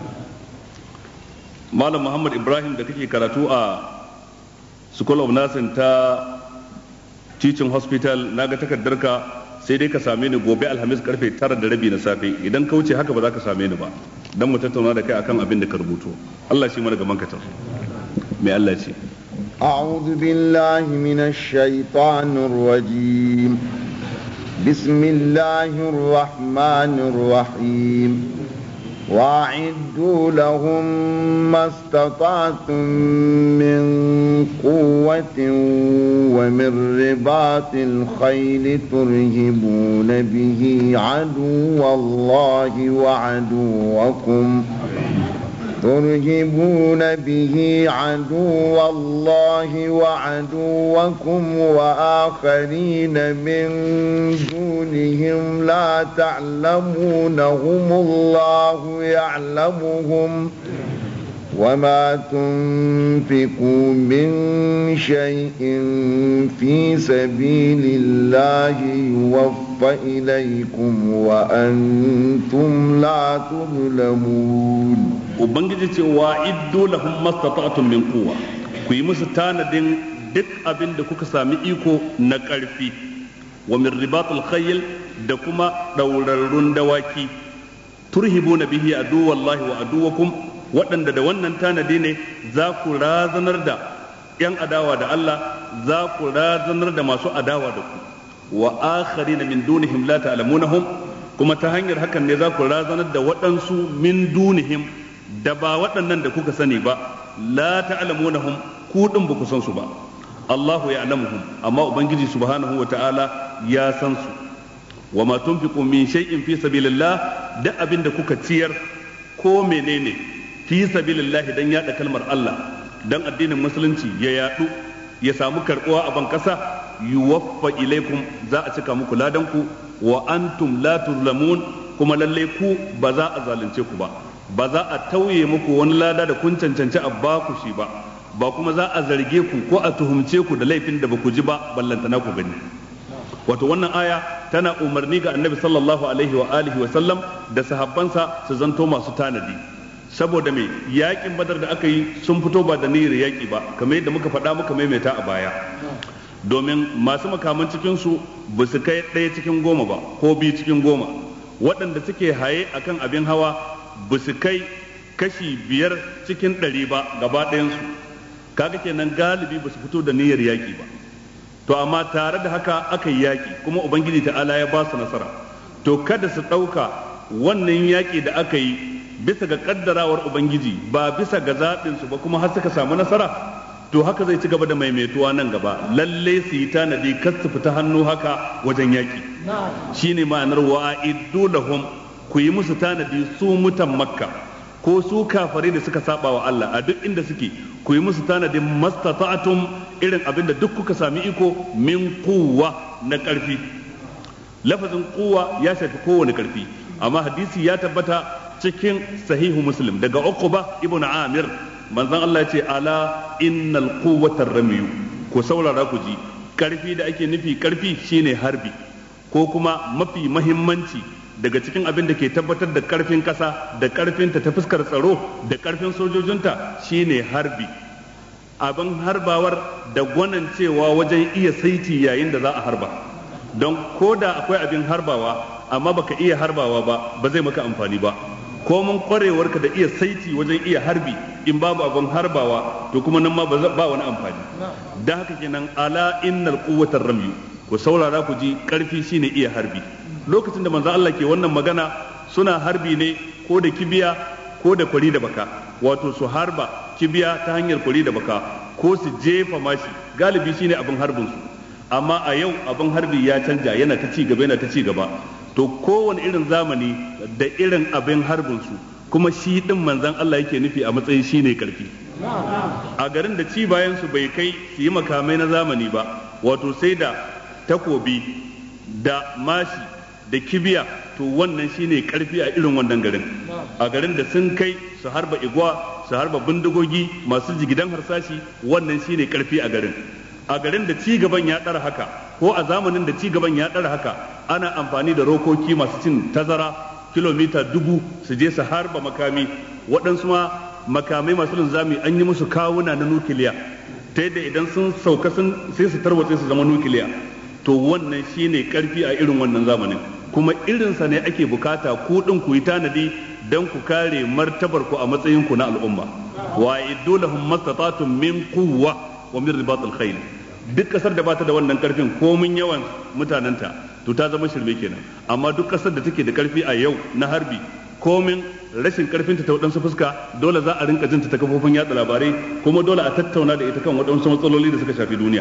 Malam Muhammad Ibrahim da kake karatu a School of Nursing ta Teaching Hospital, naga takardarka, sai dai ka same ni gobe Alhamis karfe tara da rabi na safe. Idan ka wuce haka ba za ka same ni ba, dan mu tattauna da kai akan abin da ka rubuto. Allah shi mana gaban katar. Me Allah ce? A'udhu billahi minash shaitanir rajim. Bismillahir rahmanir rahim. وأعدوا لهم ما استطعتم من قوة ومن رباط الخيل ترهبون به عدو الله وعدوكم ترهبون به عدو الله وعدوكم وآخرين من دونهم لا تعلمونهم الله يعلمهم وما تنفقوا من شيء في سبيل الله يوفى إليكم وأنتم لا تظلمون. Ubangiji ce wa iddu lahum mastata'tum min quwwa, ku yi musu tanadin duk abin da kuka sami iko na ƙarfi, wa min ribatul khayl da kuma ɗaurarrun dawaki, turhibuna bihi aduwallahi wa aduwakum, waɗanda da wannan tanadi ne za ku razanar da ‘yan adawa da Allah, za ku razanar da masu adawa da ku, wa akharina min dunihim la ta'lamunahum, kuma ta hanyar hakan ne za ku razanar da waɗansu min dunihim da ba waɗannan da kuka sani ba, la ta'lamunahum, ku din ba ku san su ba, Allahu ya'lamuhum, amma ubangiji subhanahu wa ta'ala ya san su. Wa ma tunfiqu min shay'in fi sabilillah, da abin da kuka ciyar ko menene fi sabilillah dan yada kalmar Allah, dan addinin musulunci ya yadu ya samu karbuwa a ban kasa, yuwaffa ilaikum, za a cika muku ladan ku, wa antum la tuzlamun, kuma lalle ku ba za a zalunce ku ba, ba za a tauye muku wani lada da kun cancanci a baku shi ba, ba kuma za a zarge ku ko a tuhumce ku da laifin da ba ku ji ba ballantana ku gani. Wato wannan aya tana umarni ga annabi sallallahu alaihi wa alihi wa sallam da sahabbansa su zanto masu tanadi, saboda mai yakin badar da aka yi sun fito ba da niyyar yaki ba, kamar yadda muka faɗa muka maimaita a baya, domin masu makaman cikin su ba su kai ɗaya cikin goma ba ko biyu cikin goma, waɗanda suke haye akan abin hawa ba su kai kashi biyar cikin ɗari ba gaba ɗayansu, kaga kenan galibi ba su fito da niyyar yaki ba. To amma tare da haka aka yi yaƙi, kuma Ubangiji ta'ala ya ba su nasara. To kada su ɗauka wannan yaƙi da aka yi bisa ga ƙaddarawar Ubangiji ba bisa ga zaɓinsu ba, kuma har suka samu nasara, to haka zai ci gaba da maimaituwa nan gaba. Lalle su yi tanadi kar su fita hannu haka wajen yaƙi. Shine ma'anar wa'iddu lahum, ku yi musu tanadi su mutan Makka ko su kafare da suka saba wa Allah a duk inda suke, ku yi musu tanadin mastata'tum, irin abinda duk kuka sami iko, min quwwa na ƙarfi. Lafazin quwwa ya shafi kowane ƙarfi, amma hadisi ya tabbata cikin sahihu Muslim daga Uqba ibn Amir, manzon Allah ya ce ala innal quwwata ramiyu, ku saurara ku ji, ƙarfi da ake nufi ƙarfi shine harbi. ko kuma mafi mahimmanci daga cikin abin da ke tabbatar da karfin kasa da karfinta ta fuskar tsaro da karfin sojojinta shine harbi. Abin harbawar da gwanancewa wajen iya saiti yayin da za a harba, don ko da akwai abin harbawa amma baka iya harbawa ba ba zai maka amfani ba. Ko mun kwarewarka da iya saiti wajen iya harbi in babu abin harbawa to kuma nan ma ba wani amfani. Da haka kenan ala innal quwwatar ramyu, ku saurara ku ji karfi shine iya harbi. Lokacin da manzo Allah ke wannan magana suna harbi ne ko da kibiya ko da kwari da baka, wato su harba kibiya ta hanyar kwari da baka ko su jefa mashi, galibi shine abin harbin su. Amma a yau abin harbi ya canja, yana ta ci gaba yana ta ci gaba. To kowane irin zamani da irin abin harbin su, kuma shi din manzon Allah yake nufi a matsayin shine karfi. A garin da ci bayan su bai kai su yi makamai na zamani ba, wato sai da takobi da mashi da kibiya, to wannan shine karfi a irin wannan garin. A garin da sun kai su harba igwa, su harba bindigogi masu jigidan harsashi, wannan shine karfi a garin. A garin da ci gaban ya ɗara haka, ko a zamanin da ci gaban ya ɗara haka, ana amfani da rokoki masu cin tazara kilomita dubu su je su harba makami, waɗansu ma makamai masu linzami an yi musu kawuna na nukiliya, ta yadda idan sun sauka sun sai su tarwatse su zama nukiliya. To wannan shine karfi a irin wannan zamanin, kuma irinsa ne ake bukata ku din ku yi tanadi don ku kare martabar ku a matsayin ku na al'umma. Wa iddu lahum mastata'tum min quwwa wa min ribatil khayl. Duk kasar da bata da wannan karfin ko mun yawan mutanenta to ta zama shirme kenan. Amma duk kasar da take da karfi a yau na harbi, komin rashin karfinta ta waɗansu fuska, dole za a rinka jinta ta kafofin yada labarai, kuma dole a tattauna da ita kan waɗansu matsaloli da suka shafi duniya.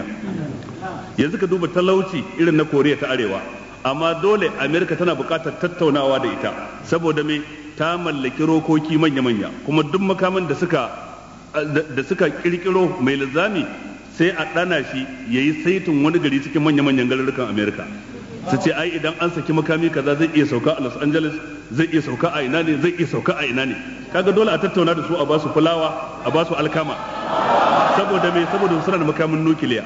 Yanzu ka duba talauci irin na Koriya ta Arewa, amma dole Amerika tana buƙatar tattaunawa da ita, saboda me ta mallaki rokoki manya-manya, kuma duk makaman da suka da suka kirkiro mai linzami sai a ɗana shi yayi saitin wani gari cikin manya-manyan garurukan Amerika. Su ce ai idan an saki makami kaza zai iya sauka a Los Angeles, zai iya sauka a ina ne, zai iya sauka a ina ne. Kaga dole a tattauna da su, a basu fulawa, a basu alkama, saboda me saboda suna da makamin nukiliya.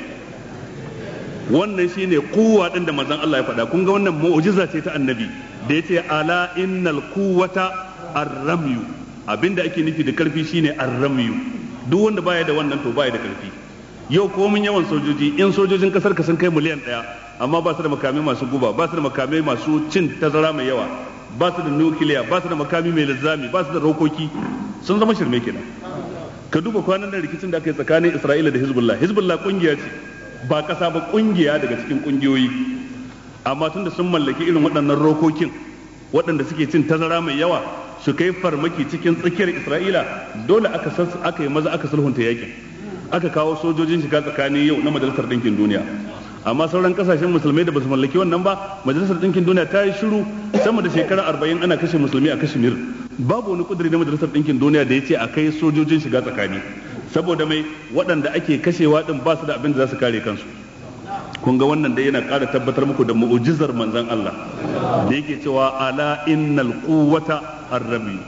Wannan shine kuwa din da manzon Allah ya faɗa. Kun ga wannan mu'jiza ce ta annabi da yace ala innal quwwata ar-ramyu. Abinda ake nufi da karfi shine ar-ramyu. Duk wanda baya da wannan to baya da karfi. Yau komin yawan sojoji, in sojojin kasar ka sun kai miliyan ɗaya amma ba su da makamai masu guba, ba su da makamai masu cin tazara mai yawa, ba su da nukiliya, ba su da makami mai linzami, ba su da rokoki, sun zama shirme kenan. Ka duba kwanan nan rikicin da aka yi tsakanin Isra'ila da Hezbollah. Hezbollah kungiya ce, ba kasa ba, kungiya daga cikin kungiyoyi, amma tun da sun mallaki irin waɗannan rokokin waɗanda suke cin tazara mai yawa su kai farmaki cikin tsakiyar Isra'ila, dole aka aka yi maza aka sulhunta yakin, aka kawo sojojin shiga tsakani yau na Majalisar Ɗinkin Duniya. Amma sauran kasashen musulmai da basu mallaki wannan ba, Majalisar Ɗinkin Duniya ta yi shiru sama da shekara arba'in ana kashe musulmi a Kashmir. Babu wani kudiri na Majalisar Ɗinkin Duniya da ya ce a kai sojojin shiga tsakani, saboda mai waɗanda ake kashewa din ba su da abin da za su kare kansu. Kun ga wannan dai yana ƙara tabbatar muku da mu'ujizar manzon Allah da yake cewa ala innal quwwata ar-rami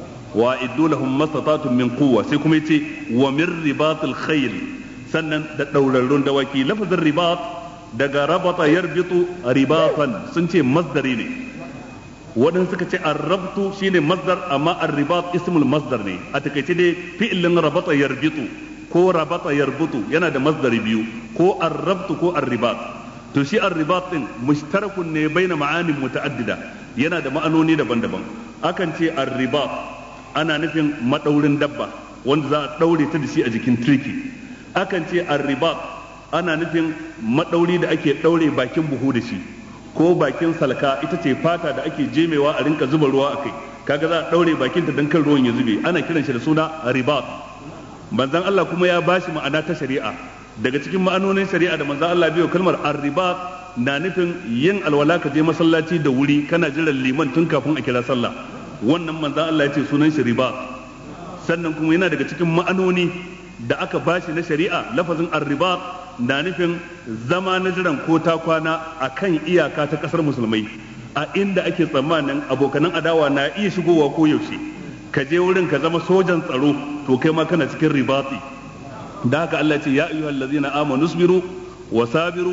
wa iddu lahum mastata'tum min quwwa, sai kuma yace wa min ribatil khayl, sannan da daurarrun dawaki. Lafazin ribat daga rabata yarbitu ribatan sun ce masdari ne, waɗanda suka ce arrabtu shine masdar, amma arribat ismul masdar ne. A takaice dai fi'ilin rabata yarbitu ko rabata yarbutu yana da masdari biyu, ko arrabtu ko arribat. To shi arribat din mushtarakun ne baina ma'anin muta'addida, yana da ma'anoni daban-daban. Akan ce arribat ana nufin madaurin dabba wanda za a daure ta da shi a jikin turki. Akan ce arribat ana nufin madauri da ake daure bakin buhu da shi, ko bakin salka, ita ce fata da ake jemewa a rinka zuba ruwa a kai, kaga za a daure bakinta don kan ruwan ya zube, ana kiran shi da suna ribat. Manzon Allah kuma ya bashi ma'ana ta shari'a. Daga cikin ma'anonin shari'a da manzon Allah biyo kalmar ar-ribat na nufin yin alwala ka je masallaci da wuri kana jiran liman tun kafin a kira sallah, wannan manzon Allah ya ce sunan shi ribat. Sannan kuma yana daga cikin ma'anoni da aka bashi na shari'a, lafazin ar-ribat na nufin zama na jiran ko ta kwana a kan iyaka ta kasar musulmai, a inda ake tsammanin abokanan adawa na iya shigowa ko yaushe, ka je wurin ka zama sojan tsaro, to kai ma kana cikin ribati. Da haka Allah ce ya ayyuhal ladzina amanu sabiru wa sabiru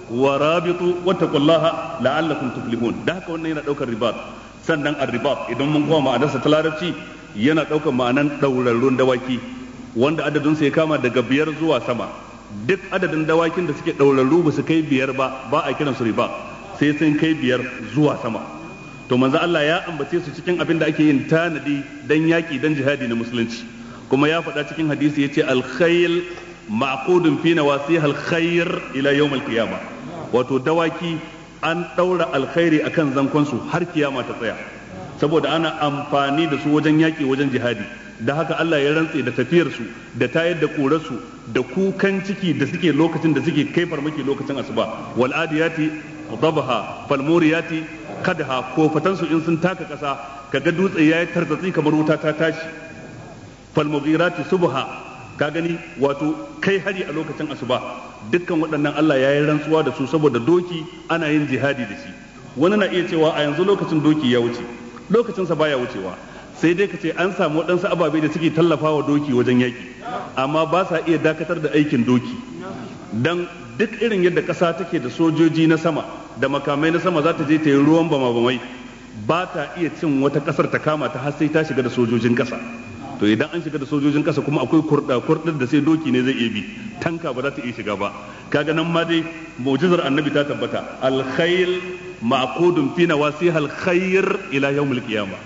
wa rabitu wattaqullaha la'allakum tuflihun. Da haka wannan yana daukar ribat. Sannan ar-ribat idan mun koma ma'anarsa ta larabci yana daukar ma'anan daurarrun dawaki wanda adadin sa ya kama daga biyar zuwa sama. Duk adadin dawakin da suke daurarru ba su kai biyar ba ba a kiransu ribat sai sun kai biyar zuwa sama. To manzo Allah ya ambace su cikin abin da ake yin tanadi dan yaki dan jihadi na musulunci, kuma ya faɗa cikin hadisi yace al-khayl ma'qudun fi nawasiha al-khayr ila yawm al-qiyamah. Wato dawaki an daura alkhairi akan zankon su har kiyama ta tsaya, saboda ana amfani da su wajen yaki wajen jihadi. Da haka Allah ya rantse da tafiyar su da tayar da kurar su da kukan ciki da suke lokacin da suke kai farmaki lokacin asuba. Wal adiyati dabaha fal muriyati kadha, ko fatansu in sun taka kasa kaga dutse yayi tartsatsi kamar wuta ta tashi. Fal mughirati subha, ka gani wato kai hari a lokacin asuba. Dukkan waɗannan Allah ya yi rantsuwa da su saboda doki ana yin jihadi da shi. Wani na iya cewa a yanzu lokacin doki ya wuce, lokacinsa baya wucewa, sai dai ka ce an samu waɗansu ababe da suke tallafawa doki wajen yaki, amma ba sa iya dakatar da aikin doki. Dan duk irin yadda ƙasa take da sojoji na sama da makamai na sama za ta je ta yi ruwan bama-bamai, ba ta iya cin wata ƙasar ta kama ta har sai ta shiga da sojojin ƙasa. To idan an shiga da sojojin ƙasa kuma akwai kurɗa kurɗar da sai doki ne zai iya bi, tanka ba za ta iya shiga ba. Kaga nan ma dai mu'jizar annabi ta tabbata, al-khayl ma'qudun fi nawasiha al-khayr ila yawm al-qiyamah.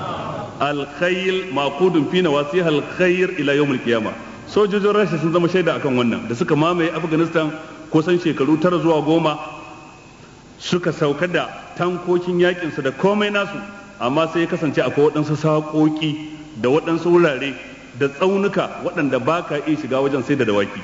Al-khayl ma'qudun fi nawasiha al-khayr ila yawm al-qiyamah. Sojojin Rasha sun zama shaida akan wannan, da suka mamaye Afghanistan kusan shekaru tara zuwa goma, suka sauka da tankokin yakin su da komai nasu, amma sai ya kasance akwai waɗansu saƙoƙi da waɗansu wurare da tsaunuka waɗanda ba ka iya shiga wajen sai da dawaki.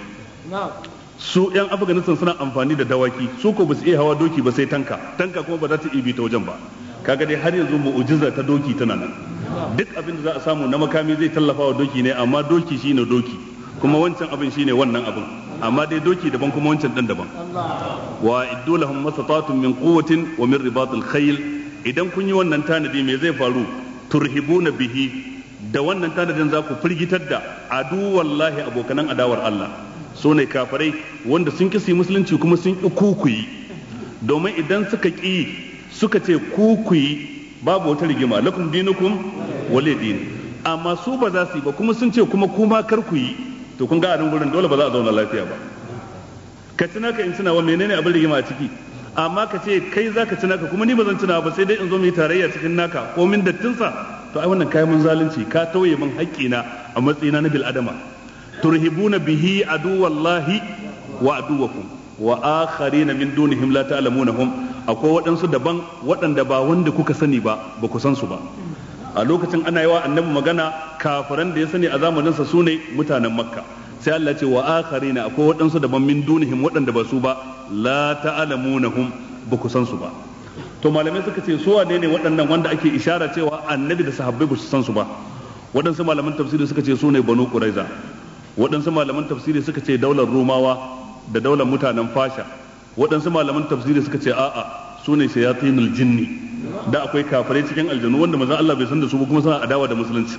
Su 'yan Afghanistan suna amfani da dawaki, su ko ba su iya hawa doki ba sai tanka, tanka kuma ba za ta iya bi ta wajen ba. Kaga dai har yanzu mu'ujiza ta doki tana nan. Duk abin da za a samu na makami zai tallafa wa doki ne, amma doki shine doki, kuma wancan abin shine wannan abin, amma dai doki daban kuma wancan din daban. Wa iddu lahum masatatun min quwwatin wa min ribatil khayl. Idan kun yi wannan tanadi me zai faru? Turhibuna bihi, da wannan tanadin za ku firgitar da adu wallahi abokanan adawar Allah, so ne kafirai wanda sun ƙi musulunci kuma sun ƙi kukuyi. Domin idan suka ƙi suka ce kukuyi babu wata rigima, lakum dinukum waliy din, amma su ba za su yi ba kuma sun ce kuma kuma kar ku yi, to kun ga a nan gurin dole ba za a zauna lafiya ba. Ka tuna ka in tuna wa menene abin rigima a ciki, amma ka ce kai za ka tuna ka kuma ni ba zan tuna ba, sai dai in zo mu yi tarayya cikin naka ko min dattinsa, to ai wannan kai mun zalunci, ka tauye min haƙƙina a matsayina na bil adama. Turhibuna bihi aduwallahi wa aduwakum wa akharina min dunihim la ta'lamunahum, akwai waɗansu daban waɗanda ba wanda kuka sani ba ba ku san su ba. A lokacin ana yi wa annabi magana, kafiran da ya sani a zamaninsa su ne mutanen Makka, sai Allah ce wa akharina akwai waɗansu daban min dunihim waɗanda ba su ba la ta'lamunahum, ba ku san su ba. To malamai suka ce su wane ne waɗannan wanda ake ishara cewa annabi da sahabbai ba su san su ba? Waɗansu malaman tafsiri suka ce su ne Banu Quraiza, waɗansu malaman tafsiri suka ce daular Rumawa da daular mutanen Fasha, waɗansu malaman tafsiri suka ce a'a su ne shayatinul jinni, da akwai kafirai cikin aljanu wanda manzon Allah bai san da su ba kuma suna adawa da musulunci.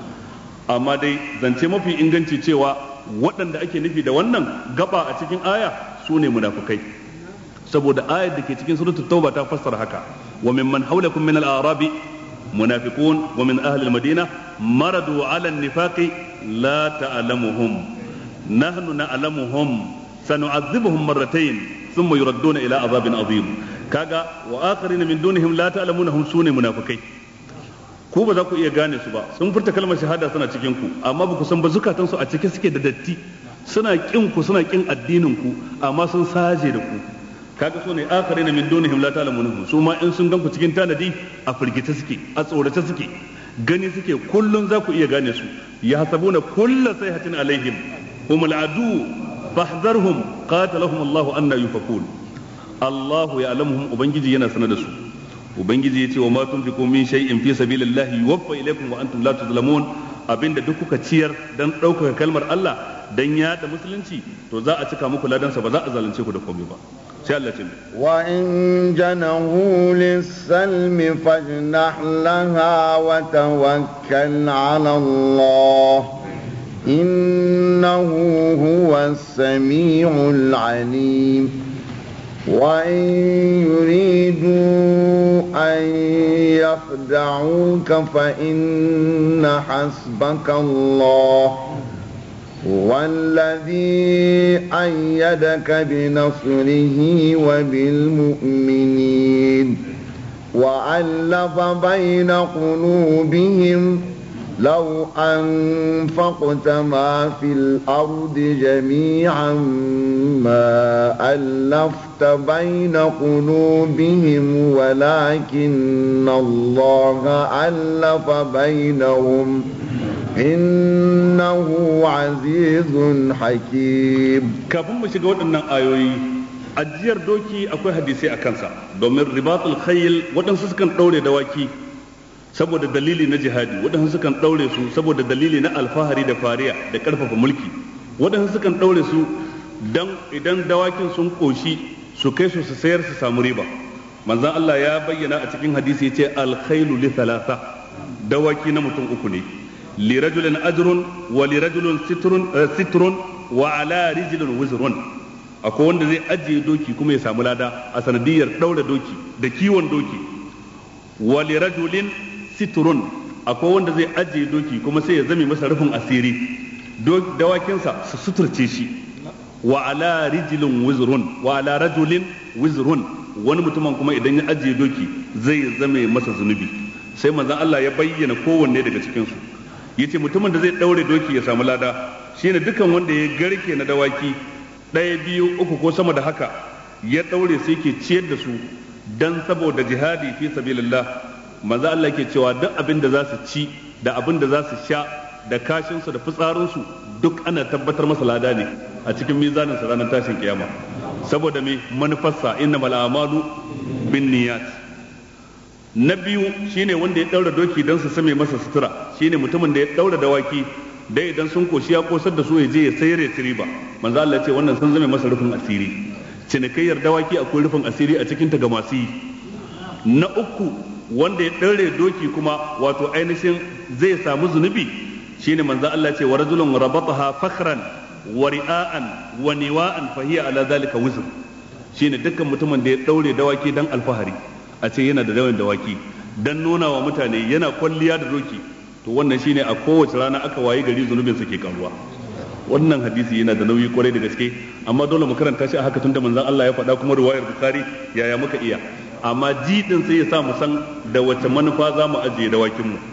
Amma dai zance mafi inganci cewa waɗanda ake nufi da wannan gaba a cikin aya su ne munafukai, saboda ayar da ke cikin suratul tauba ta fassara haka, wa mimman hawlakum min al-a'rabi munafiqun wa min ahli al-madina maradu ala an-nifaqi la ta'lamuhum nahnu na'lamuhum sanu'adhibuhum marratayn thumma yuradduna ila azabin azim. Kaga wa akharina min dunihim la ta'lamunahum sune munafikai, ku ba za ku iya gane su ba, sun furta kalmar shahada suna cikin ku, amma ba ku san ba zukatan su a cike suke da datti, suna kin ku suna kin addinin ku, amma sun saje da ku. Kaga so ne akharina min dunihim la ta'lamunahum, su ma in sun gan ku cikin tanadi a firgita suke, a tsorace suke, gani suke kullun za ku iya gane su. yahsabuna kulla sayhatin alaihim humul adu fahdharhum qatalahum Allahu anna yufakun. Allahu ya'lamuhum, ubangiji yana sanar da su. Ubangiji yace wa ma tunfiqu min shay'in fi sabilillahi yuwaffa ilaykum wa antum la tuzlamun. Abinda duk kuka ciyar dan ɗaukaka kalmar Allah dan yaɗa musulunci, to za a cika muku ladansa, ba za a zalunce ku da komai ba. sai Allah ce wa in janahu lis-salmi fajnah laha wa tawakkal 'ala Allah innahu huwas sami'ul 'alim. وإن يريدوا أن يخدعوك فإن حسبك الله هو الذي أيدك بنصره وبالمؤمنين وألف بين قلوبهم لو أنفقت ما في الأرض جميعا ما ألفت بين قلوبهم ولكن الله ألف بينهم إنه عزيز حكيم. kafin mu shiga waɗannan ayoyi ajiyar doki akwai hadisi a kansa domin ribatul khayl waɗansu sukan ɗaure dawaki saboda dalili na jihadi, waɗansu sukan ɗaure su saboda dalili na alfahari da fariya da ƙarfafa mulki, waɗansu sukan ɗaure su dan idan dawakin sun ƙoshi su kai su su sayar su samu riba. manzon Allah ya bayyana a cikin hadisi yace al-khaylu li thalatha, dawaki na mutum uku ne, li rajulin ajrun wa li rajulin sitrun sitrun wa ala rijlin wizrun. akwai wanda zai ajiye doki kuma ya samu lada a sanadiyar ɗaure doki da kiwon doki. wa li rajulin sitrun, akwai wanda zai ajiye doki kuma sai ya zame masa rufin asiri, dawakinsa su suturce shi. wa ala rijlin wizrun wa ala rajulin wizrun, wani mutumin kuma idan ya ajiye doki zai zame masa zunubi. sai manzon Allah ya bayyana kowanne daga cikin su yace mutumin da zai daure doki ya samu lada shine dukan wanda ya garke na dawaki ɗaya biyu uku ko sama da haka ya daure sai ke ciyar da su dan saboda jihadi fi sabilillah. manzo Allah ke cewa duk abin da za su ci da abin da za su sha da kashinsu da fitsarinsu duk ana tabbatar masa lada ne a cikin mizanin sa ranar tashin kiyama, saboda me manufarsa innamal a'malu binniyat. na biyu shine wanda ya daura doki dan su same masa sutura, shine mutumin da ya daura dawaki dai idan sun koshi ya kosar da su ya je ya sayar ya riba. manzo Allah ya ce wannan sun zame masa rufin asiri. cinikayyar dawaki akwai rufin asiri a cikin ta ga masu yi. na uku wanda ya ɗaure doki kuma wato ainihin zai samu zunubi shine manzo Allah ce wa rajulun rabataha fakhran wa ri'an wa niwa'an fa hiya ala zalika wizr. shine dukkan mutumin da ya ɗaure dawaki dan alfahari, a ce yana da yawan dawaki dan nuna wa mutane yana kwalliya da doki, to wannan shine a kowace rana aka wayi gari zunubin sa ke karuwa. wannan hadisi yana da nauyi kwarai da gaske, amma dole mu karanta shi a haka tunda manzon Allah ya faɗa kuma riwayar Bukhari, yaya muka iya. amma jidin sai ya sa mu san da wace manufa za mu ajiye dawakin mu.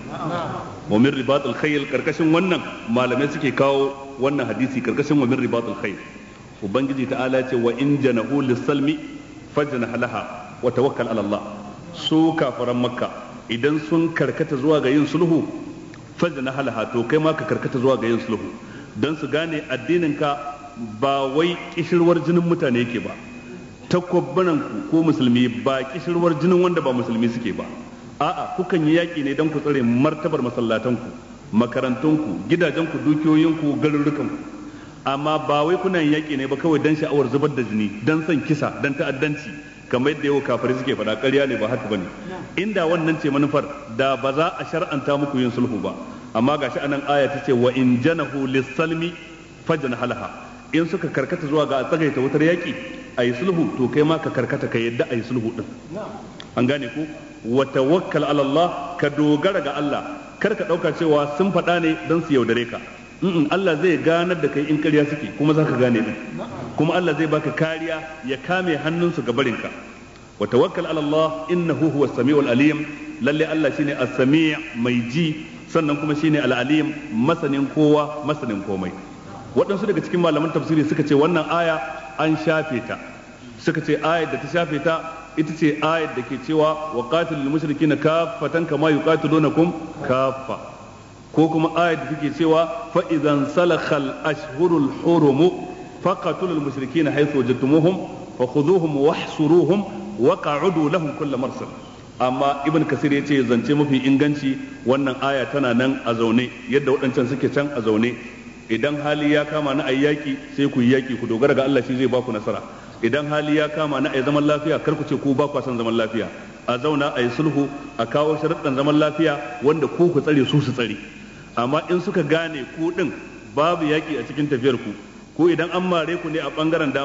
wa min ribatul khayl, karkashin wannan malamai suke kawo wannan hadisi karkashin wa min ribatul khayl. ubangiji ta'ala ce wa in janahu lis-salmi fajnah laha wa tawakkal ala Allah. su kafaran makka idan sun karkata zuwa ga yin sulhu fajnah laha, to kai ma ka karkata zuwa ga yin sulhu dan su gane addinin ka ba wai kishirwar jinin mutane yake ba, takwabbananku ko musulmi ba kishirwar jinin wanda ba musulmi suke ba. a'a kukan yi yaƙi ne don ku tsare martabar masallatanku, makarantunku, gidajenku, dukiyoyinku, garurrukanku, amma ba wai kuna yin yaƙi ne ba kawai don sha'awar zubar da jini, don son kisa, don ta'addanci kamar yadda yau kafirai suke faɗa. ƙarya ne, ba haka bane. inda wannan ce manufar da ba za a shar'anta muku yin sulhu ba. amma gashi anan aya ta ce wa in janahu lis-salmi fajnah laha, in suka karkata zuwa ga a tsagaita wutar yaƙi a yi sulhu, to kai ma ka karkata ka yadda a yi sulhu din. an gane ku, wa tawakkal ala Allah, ka dogara ga Allah, kar ka dauka cewa sun faɗa ne don su yaudare ka. in Allah zai ganar da kai in ƙarya suke, kuma za ka gane din, kuma Allah zai baka kariya ya kame hannunsu ga barinka. wa tawakkal ala Allah innahu huwas samiul alim, lalle Allah shine as-sami' mai ji, sannan kuma shine al-alim masanin kowa masanin komai. waɗansu daga cikin malaman tafsiri suka ce wannan aya an shafe ta, suka ce ayat da ta shafe ta ita ce ayat da ke cewa wa qatilul mushrikeena kaffatan kama yuqatilunakum kaffa, ko kuma ayat da take cewa fa idan salakhal ashhurul hurum faqatulul mushrikeena haythu wajadtumuhum fakhudhuhum wahsuruhum waq'udu lahum kull marsad. amma ibn kasir yace zance mafi inganci wannan aya tana nan a zaune yadda waɗancan suke can a zaune. idan hali ya kama na ayyaki sai ku yi yaki, ku dogara ga Allah, shi zai baku nasara. idan hali ya kama na ayi zaman lafiya, kar ku ce ku ba ku san zaman lafiya, a zauna ayi sulhu, a kawo sharuɗan zaman lafiya wanda ku ku tsare su su tsare. amma in suka gane ku din babu yaki a cikin tafiyar ku, ko idan an mare ku ne a bangaren dama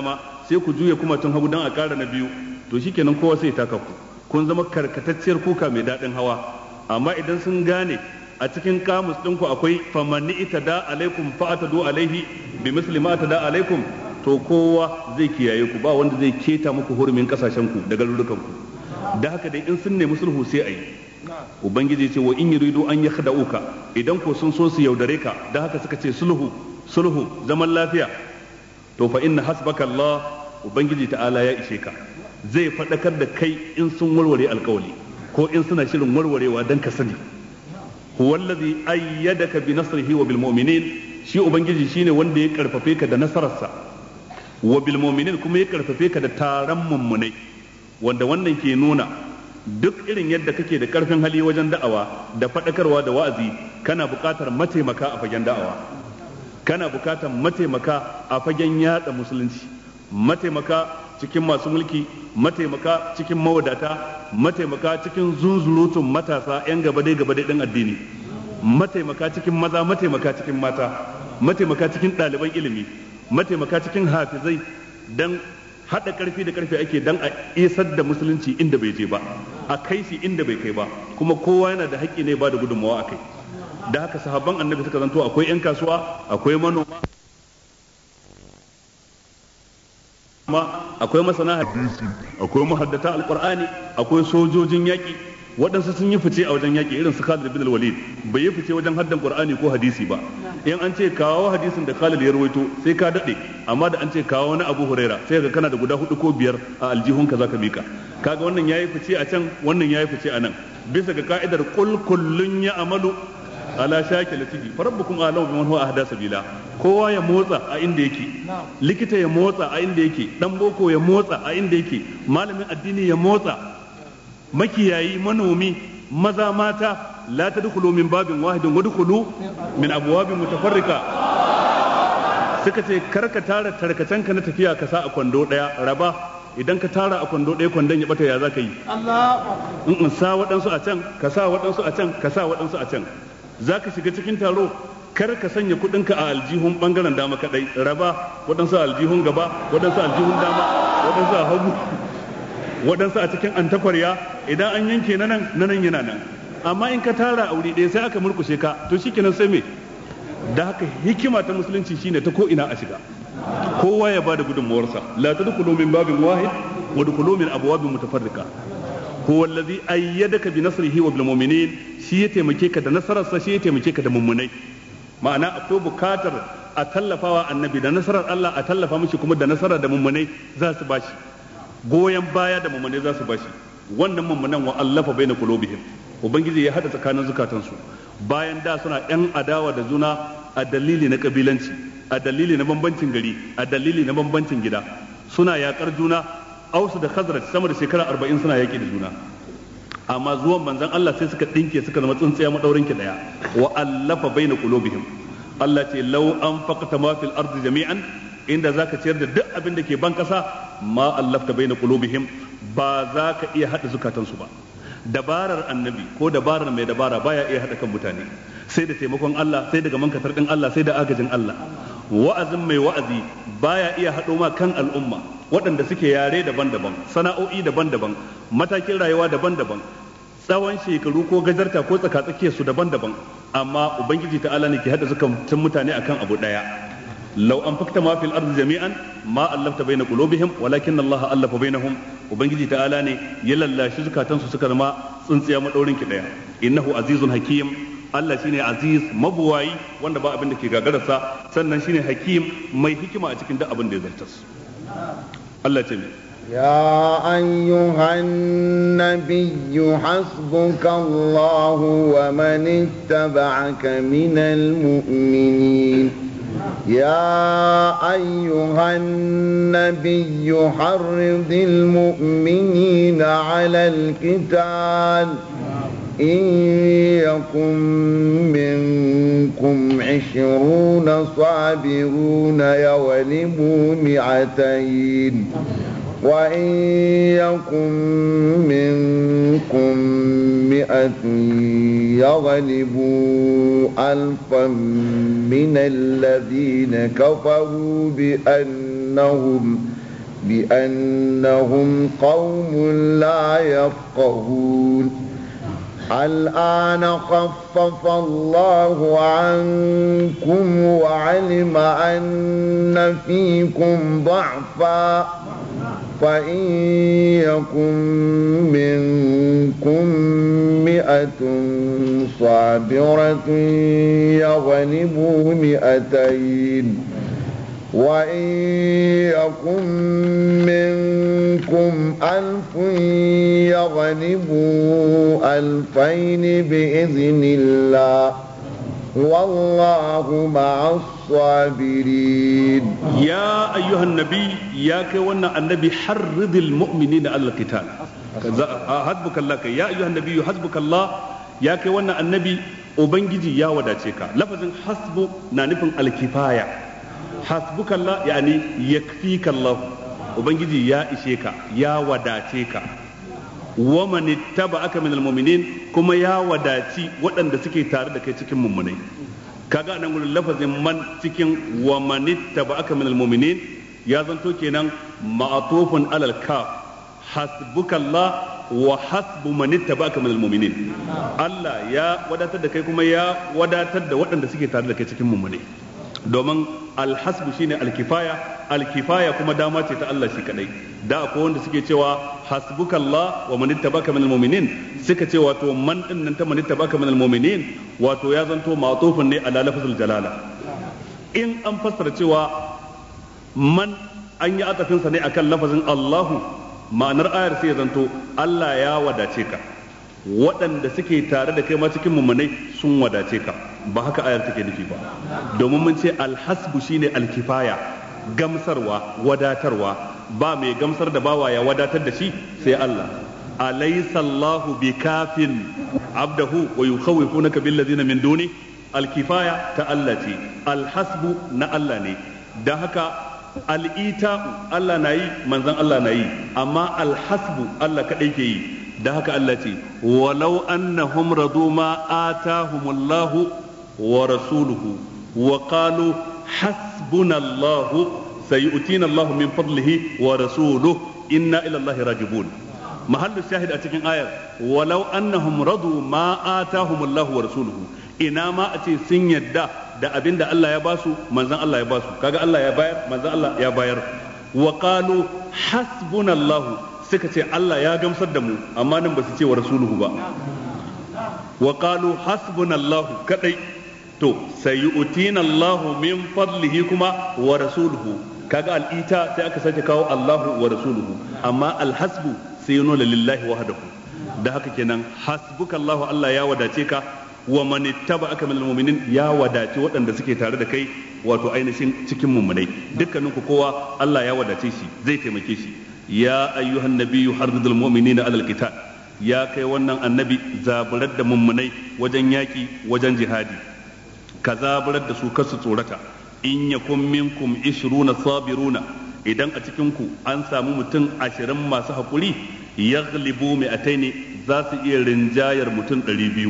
sai ku juya kuma tun hagu dan a ƙara na biyu, to shikenan kowa sai taka ku kun zama karkatacciyar kuka mai daɗin hawa. Amma idan sun gane a cikin kamus ɗinku akwai famanni ita da alaikum fa'atadu alaihi bi misli ma da alaikum, to kowa zai kiyaye ku, ba wanda zai keta muku hurumin kasashen ku da garurukan ku. Da haka dai in sun nemi sulhu sai ayi. Ubangiji ce wa in yuridu an yakhda'uka, idan ko sun so su yaudare ka, da haka suka ce sulhu sulhu zaman lafiya, to fa inna hasbaka Allah, ubangiji ta'ala ya ishe ka, zai faɗakar da kai in sun warware alƙawali ko in suna shirin warwarewa dan ka sani. huwa allazi ayyadaka bi nasrihi wa bil mu'minin, shi ubangiji shine wanda ya karfafe ka da nasararsa, wa bil mu'minin kuma ya karfafe ka da taron mummunai, wanda wannan ke nuna duk irin yadda kake da karfin hali wajen da'awa da faɗakarwa da wa'azi, kana buƙatar mataimaka a fagen da'awa, kana buƙatar mataimaka a fagen yada musulunci, mataimaka cikin masu mulki, mataimaka cikin mawadata, mataimaka cikin zunzurutun matasa 'yan gabadai gabadai ɗin addini, mataimaka cikin maza, mataimaka cikin mata, mataimaka cikin ɗaliban ilimi, mataimaka cikin hafizai, dan haɗa ƙarfi da ƙarfi ake dan a isar da musulunci inda bai je ba, a kai shi inda bai kai ba, kuma kowa yana da haƙƙi ne ba da gudunmawa a kai. Da haka sahabban annabi suka zanto akwai 'yan kasuwa, akwai manoma, akwai masana hadisi, akwai muhaddata alqur'ani, akwai sojojin yaki. Waɗansu sun yi fice a wajen yaki irin su Khalid bin Walid, bai yi fice wajen haddan qur'ani ko hadisi ba. In an ce kawo hadisin da Khalid ya rawaito sai ka dade, amma da an ce kawo wani Abu Huraira sai ka kana da guda hudu ko biyar a aljihunka zaka mika. Kaga wannan yayi fice a can, wannan yayi fice a nan, bisa ga ka'idar qul kullun ya'malu ala shakilatihi farabbukum a'lamu biman huwa ahda sabila. Kowa ya motsa a inda yake, likita ya motsa a inda yake, dan boko ya motsa a inda yake, malamin addini ya motsa, makiyayi, manomi, maza, mata, la tadkhulu min babin wahidin wadkhulu min abwabin mutafarrika. Suka ce karka tara tarkacenka na tafiya ka sa a kwando daya, raba. Idan ka tara a kwando daya kwandon ya bata ya zaka yi? in sa waɗansu a can, ka sa waɗansu a can, ka sa waɗansu a can. Zaka shiga cikin taro, kar ka sanya kudinka a aljihun bangaren dama kadai, raba, waɗansu aljihun gaba, waɗansu aljihun dama, waɗansu a hagu, waɗansu a cikin antakwarya. Idan an yanke na nan, na nan yana nan. Amma in ka tara a wuri ɗaya sai aka murkushe ka, to shikenan sai me? Da haka hikima ta musulunci shine ta ko ina a shiga, kowa ya bada gudunmawarsa. La tadkhulu min babin wahid wa dkhulu min abwabin mutafarriqa. huwa allazi ayyadaka bi nasrihi wa bil mu'minin, shi ya taimake ka da nasararsa, shi ya taimake ka da mummunai. Ma'ana akwai bukatar a tallafawa annabi da nasarar Allah, a tallafa mishi kuma da nasarar da mummunai za su bashi, goyon baya da mummunai za su bashi. Wannan mummunan wa allafa baina qulubihim, ubangiji ya hada tsakanin zukatansu. Bayan da suna yan adawa da juna a dalili na kabilanci, a dalili na bambancin gari, a dalili na bambancin gida, suna yakar juna. Ausu da Khazraj sama da shekara arba'in suna yaki da juna, amma zuwan manzon Allah sai suka dinke, suka zama tsuntsiya madaurin ki daya. Wa allafa baina qulubihim, Allah ce law anfaqta ma fil ardi jami'an, inda zaka ciyar da duk abin da ke ban kasa, ma allafta baina qulubihim, ba za ka iya hada zukatansu ba. Dabarar annabi ko dabarar mai dabara baya iya hada kan mutane, sai da taimakon Allah, sai daga mankatar din Allah, sai da agajin Allah. Wa'azin mai wa'azi baya iya hado ma kan al'umma waɗanda suke yare daban-daban, sana'o'i daban-daban, matakin rayuwa daban-daban, tsawon shekaru ko gajarta ko tsakatsakiyar su daban-daban, amma ubangiji ta'ala ne ke hada zukatan mutane akan abu daya. Law anfaqta ma fil ardi jami'an ma allafta baina qulubihim walakin Allah allafa bainahum, ubangiji ta'ala ne ya lallashi zukatan su suka zama tsuntsiya madaurin ki daya. Innahu azizun hakim, Allah shine aziz mabuwayi wanda ba abin da ke gagararsa, sannan shine hakim mai hikima a cikin duk abin da ya zartas. Allah ce mai يا أيها النبي حسبك الله ومن اتبعك من المؤمنين. يا أيها النبي حرض المؤمنين على القتال إن يكن منكم عشرون صابرون يغلبوا مئتين وإن يكن منكم مئة يغلبوا ألفا من الذين كفروا بأنهم بأنهم قوم لا يفقهون الآن خفف الله عنكم وعلم أن فيكم ضعفا فإن يكن منكم مئة صابرة يغلبوا مئتين وإن يكن منكم ألف يغلبوا ألفين بإذن الله والله مع الصابرين. يا أيها النبي يا كونا النبي حرض المؤمنين على القتال حسبك الله يا أيها النبي حسبك الله يا كونا النبي وبنجي يا وداتيكا لفظ حسب نانفن الكفاية حسبك الله يعني يكفيك الله وبنجي يا إشيكا يا وداتيكا ومن اتبعك من المؤمنين كما يا وداتي وأن دسكي تارد كي تكون مؤمنين kaga nan gurin lafazin man cikin wa manittaba'aka minal mu'minin ya zanto kenan ma'tufun alal kaf hasbukallah wa hasbu manittaba'aka minal mu'minin Allah ya wadatar da kai kuma ya wadatar da waɗanda suke tare da kai cikin mu'mini domin alhasbu shine alkifaya alkifaya kuma dama ce ta Allah shi kadai da akwai wanda suke cewa hasbukallah wa manittaba'aka minal mu'minin suka ce wato man din nan ta manittaba'aka minal mu'minin wato ya zanto ma'tufun ne ala lafzul jalala in an fassara cewa man an yi atafin sa ne akan lafazin Allahu ma'anar ayar sai ya zanto Allah ya wadace ka waɗanda suke tare da kai ma cikin mummunai sun wadace ka ba haka ayar take nufi ba domin mun ce alhasbu shine alkifaya gamsarwa wadatarwa ba mai gamsar da bawa ya wadatar da shi sai Allah alaysa Allahu bikafin abdahu wa yukhawifunaka bil ladina min duni alkifaya ta Allah ce alhasbu na Allah ne dan haka al'ita Allah na yi manzon Allah na yi amma alhasbu Allah kadai ke yi da haka Allah ce walau annahum radu ma atahumullahu wa rasuluhu wa qalu hasbunallahu sayu'tina Allahu min fadlihi wa rasuluhu inna ila Allahi rajibun mahallu shahid a cikin ayar walau annahum radu ma atahumullahu wa rasuluhu ina ma a ce sun yadda da abinda Allah ya basu manzon Allah ya basu kaga Allah ya bayar manzon Allah ya bayar wa qalu hasbunallahu suka ce Allah ya gamsar da mu amma nan ba su ce wa rasuluhu ba wa qalu hasbunallahu kadai to sayu'tina Allahu min fadlihi kuma wa rasuluhu kaga al'ita sai aka sake kawo Allahu wa rasuluhu amma alhasbu sai yana lillahi wahdahu da haka kenan hasbukallahu Allah ya wadace ka wa man ittaba'aka minal mu'minin ya wadace waɗanda suke tare da kai wato ainihin cikin mummunai dukkaninku kowa Allah ya wadace shi zai taimake shi ya ayyuhan nabiyyu harzidul mu'minina alal qital ya kai wannan annabi zaburar da mummunai wajen yaki wajen jihadi ka zaburar da su kasu tsorata in yakum minkum ishruna sabiruna idan a cikin ku an samu mutum ashirin masu hakuri yaghlibu mi'ataini za su iya rinjayar mutum ɗari biyu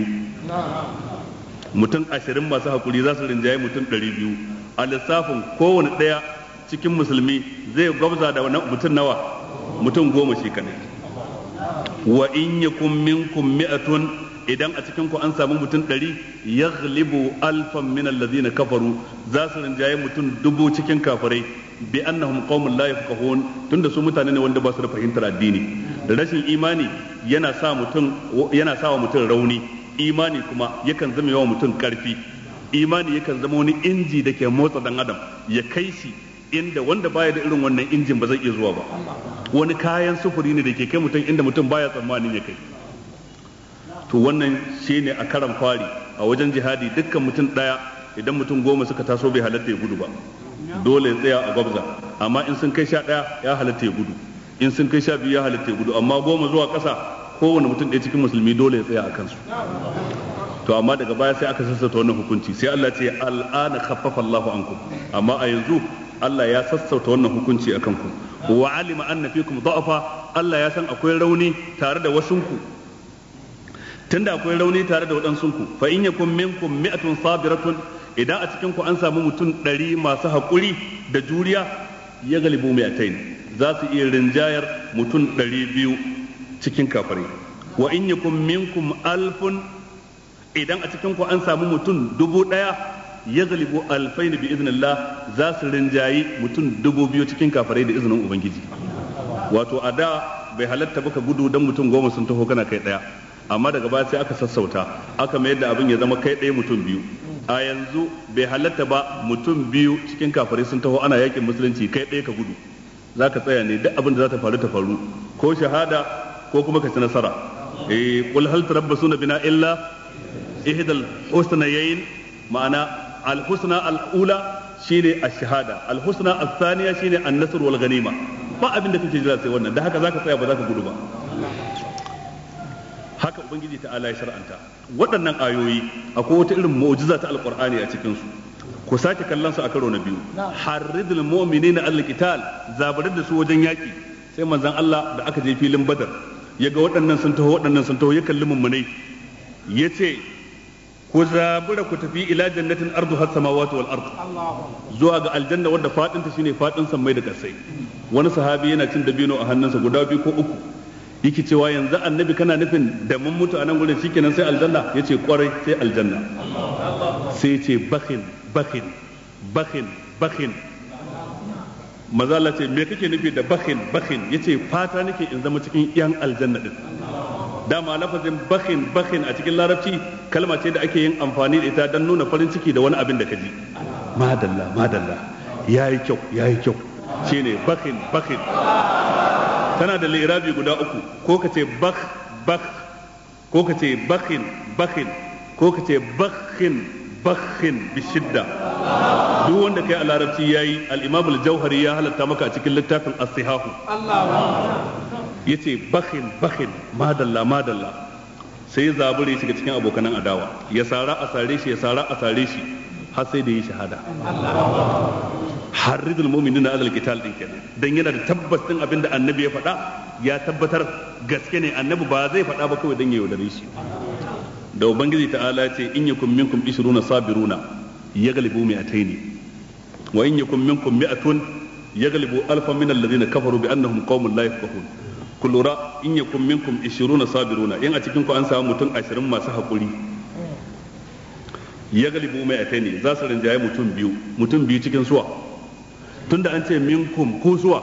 mutum ashirin masu hakuri za su rinjaye mutum ɗari biyu a lissafin kowane ɗaya cikin musulmi zai gwabza da mutum nawa mutum goma shi kadai wa in yakum minkum mi'atun idan a cikin ku an samu mutum ɗari yaghlibu alfan min alladhina kafaru za su rinjaye mutum dubu cikin kafirai bi annahum qaumun la yafqahun tunda su mutane ne wanda ba su da fahimtar addini da rashin imani yana sa mutum yana sa wa mutum rauni imani kuma yakan zama yawa mutum karfi imani yakan zama wani inji da ke motsa dan adam ya kai shi inda wanda baya da irin wannan injin ba zai iya zuwa ba wani kayan sufuri ne da ke kai mutum inda mutum baya tsammanin ya kai to wannan shine a karan fari a wajen jihadi dukkan mutum daya idan mutum goma suka taso bai halatta ya gudu ba dole ya tsaya a gwabza amma in sun kai sha daya ya halatta ya gudu in sun kai sha biyu ya halatta ya gudu amma goma zuwa ƙasa kowane mutum ɗaya cikin musulmi dole ya tsaya a kansu to amma daga baya sai aka sassauta wannan hukunci sai Allah ce al'ana khaffafa Allahu ankum amma a yanzu Allah ya sassauta wannan hukunci akan ku wa alima anna fikum da'afa Allah ya san akwai rauni tare da wasunku tunda akwai rauni tare da waɗansunku fa in yakum minkum mi'atun sabiratun idan a cikin ku an samu mutum ɗari masu haƙuri da juriya ya galibu mi'atain za su iya rinjayar mutum ɗari biyu cikin kafirai. Wa in yakum minkum alfun, idan a cikin ku an samu mutum dubu ɗaya, ya galibu alfain bi iznillah, za su rinjayi mutum dubu biyu cikin kafirai da izinin ubangiji. Wato a da bai halatta baka gudu dan mutum goma sun taho kana kai ɗaya, amma daga baya sai aka sassauta aka mayar da abin ya zama kai ɗaya mutum biyu. A yanzu bai halatta ba mutum biyu cikin kafirai sun taho ana yakin musulunci kai ɗaya ka gudu, za ka tsaya ne duk abin da za ta faru ta faru, ko shahada ko kuma ka ci nasara. eh qul hal tarabbasuna bina illa ihdal husnayayn, ma'ana al husna al ula shine ash-shahada, al husna al thaniya shine an-nasr wal ghanima. ba abin da kake jira sai wannan, da haka zaka tsaya ba zaka gudu ba. haka ubangiji ta ala ya shar'anta waɗannan ayoyi. Akwai wata irin mu'jiza ta alqur'ani a cikin su, ku sake kallon su a karo na biyu. harridul mu'minina al-qital, zabarar da su wajen yaki. sai manzon Allah da aka je filin Badar ya ga waɗannan sun taho waɗannan sun taho, ya kalli mummunai ya ce ku zabura ku tafi ila jannatin ardu has samawati wal ard, zuwa ga aljanna wadda fadin ta shine fadin sammai da kasai. wani sahabi yana cin dabino a hannunsa guda biyu ko uku, yake cewa yanzu annabi kana nufin da mun mutu a nan gurin shikenan sai aljanna? yace kwarai sai aljanna. sai yace bakhin bakhin bakhin bakhin. mazala ce me kake nufi da bakhin bakhin? yace fata nake in zama cikin yan aljanna din. dama lafazin bakhin bakhin a cikin larabci kalma ce da ake yin amfani da ita don nuna farin ciki da wani abin da ka ji. madalla madalla, yayi kyau yayi kyau, shine bakhin bakhin. tana da lirabi guda uku, ko ka ce bakh bakh, ko ka ce bakhin bakhin, ko ka ce bakhin bakhin bishidda. duk wanda kai a larabci yayi. al-imam al-jauhari ya halatta maka a cikin littafin as-sihahu, yace bakhin bakhin, madalla madalla. sai zabure shiga cikin abokanan adawa, ya sara a sare shi ya sara a sare shi har sai da yi shahada. harridul mu'minina alal qital din kenan, dan yana da tabbas din abinda annabi ya faɗa, ya tabbatar gaske ne. annabi ba zai faɗa ba kawai dan ya yaudare shi. da ubangiji ta'ala ce in yakum minkum ishruna sabiruna yaghlibu mi'ataini wa in yakum minkum mi'atun yaghlibu alfan min alladhina kafaru bi annahum qaumun la yafqahun. kullura in yakum minkum ishruna sabiruna, in a cikin ku an samu mutum ashirin masu hakuri, yaghlibu mi'ataini, za su rinjaye mutum biyu. mutum biyu cikin suwa? tunda an ce minkum ko suwa?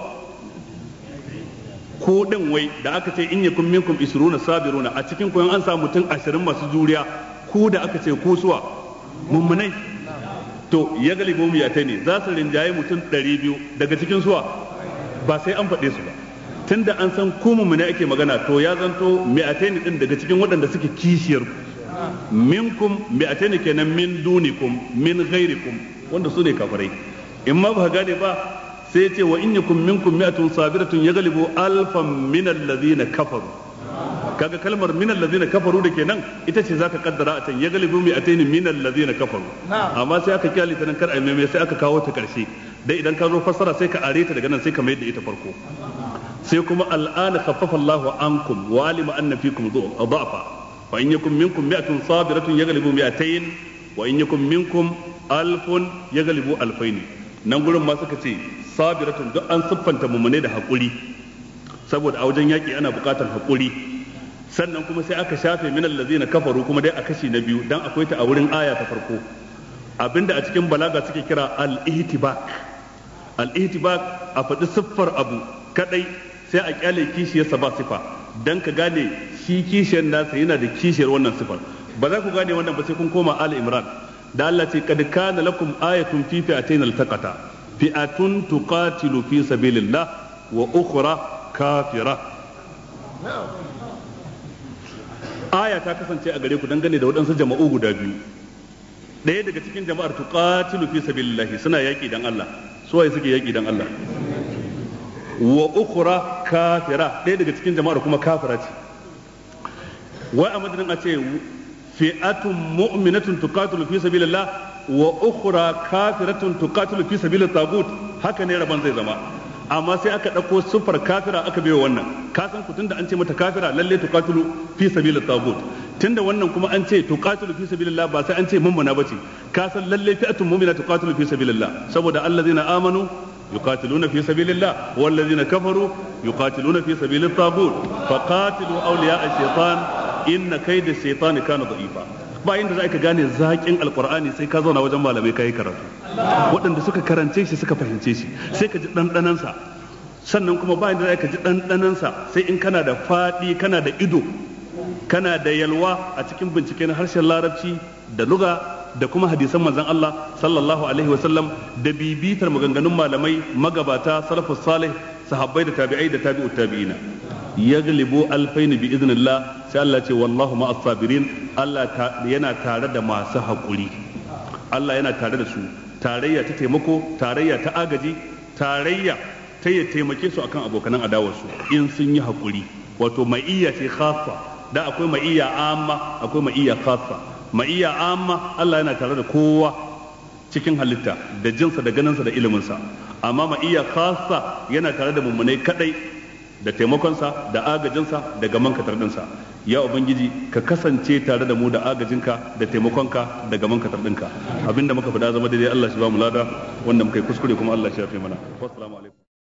ko din wai da aka ce in yakum minkum ishruna sabiruna, a cikin ku an samu mutum ashirin masu juriya, ku da aka ce ko suwa? mummunai. to yaghlibu mi'ataini, za su rinjaye mutum ɗari biyu daga cikin suwa? ba sai an faɗe su ba, tunda an san ku mummunai ake magana, to ya zanto mi'ataini din daga cikin waɗanda suke kishiyar ku. minkum mi'ataini kenan min dunikum min ghairikum, wanda su ne kafirai. in ma ba gane ba sai ce wa in yakum minkum mi'atun sabiratun yaghlibu alfan min alladhina kafaru. kaga kalmar min alladhina kafaru da kenan ita ce zaka kaddara a can yaghlibu mi'atayn min alladhina kafaru, amma sai aka kyale ta nan kar a mai sai aka kawo ta karshe, dai idan ka zo fassara sai ka are ta daga nan sai ka mai da ita farko. sai kuma al'ana khaffafa Allahu ankum wa alima anna fikum dha'fa fa in yakum minkum mi'atun sabiratun yaghlibu mi'atayn wa in yakum minkum alfun yaghlibu alfayn. nan gurin ma suka ce sabiratun duk an siffanta mummune da haƙuri, saboda a wajen yaƙi ana buƙatar haƙuri. sannan kuma sai aka shafe min allazina kafaru kuma dai a kashi na biyu, dan akwai ta a wurin aya ta farko. abinda a cikin balaga suke kira al-ihtibak. al-ihtibak a faɗi siffar abu kadai sai a kyale kishiyarsa ba sifa, dan ka gane shi kishiyar nasa yana da kishiyar wannan sifar. ba za ku gane wannan ba sai kun koma Ali Imran da Allah ce kad kana lakum ayatun fi fi'atayn altaqata fi'atun tuqatilu fi sabilillah wa ukhra kafira. aya ta kasance a gare ku dangane da waɗansu jama'u guda biyu. ɗaya daga cikin jama'ar tuqatilu fi sabilillah suna yaƙi dan Allah, su waye suke yaƙi dan Allah? wa ukhra kafira, ɗaya daga cikin jama'ar kuma kafira ce. wai a madadin a ce fi'atun mu'minatun tuqatilu fi sabilillah wa ukhra kafiratun tuqatilu fi sabilit tagut, haka ne rabon zai zama. amma sai aka dauko sufar kafira aka biyo wannan, ka san ku tunda an ce mata kafira lalle tuqatilu fi sabilit tagut, tunda wannan kuma an ce tuqatilu fi sabilillah ba sai an ce mummuna bace, ka san lalle fi'atun mu'mina tuqatilu fi sabilillah, saboda allazina amanu yuqatiluna fi sabilillah wal ladina kafaru yuqatiluna fi sabilit taghut faqatilu awliya ash-shaytan inna kayda ash-shaytani kana da'ifa. ba inda za ka gane zaƙin alqur'ani sai ka zauna wajen malamai kai karatu waɗanda suka karance shi suka fahimce shi sai ka ji dandanan sa. sannan kuma ba inda za ka ji dandanan sa sai in kana da fadi kana da ido kana da yalwa a cikin bincike na harshen larabci da lugha da kuma hadisan manzon Allah sallallahu alaihi wasallam da bibitar maganganun malamai magabata salafus salih sahabbai da tabi'ai da tabi'ut tabi'ina yaglibu alfain bi idnillah sai Allah ce wallahu ma'as sabirin Allah yana tare da masu hakuri Allah yana tare da su tarayya ta taimako tarayya ta agaji tarayya ta ya taimake su akan abokanan adawarsu in sun yi hakuri wato ma'iyya ce khassa da akwai ma'iyya amma akwai ma'iyya khassa ma'iyya amma Allah yana tare da kowa cikin halitta da jinsa da ganinsa da iliminsa amma ma'iyya khassa yana tare da mummunai kadai da taimakonsa da agajinsa da gaman katar dinsa ya ubangiji ka kasance tare da mu da agajinka da taimakonka da gaman katar dinka abinda muka faɗa zama daidai Allah shi ba mu lada wanda muka yi kuskure kuma Allah shi ya fi mana wassalamu alaikum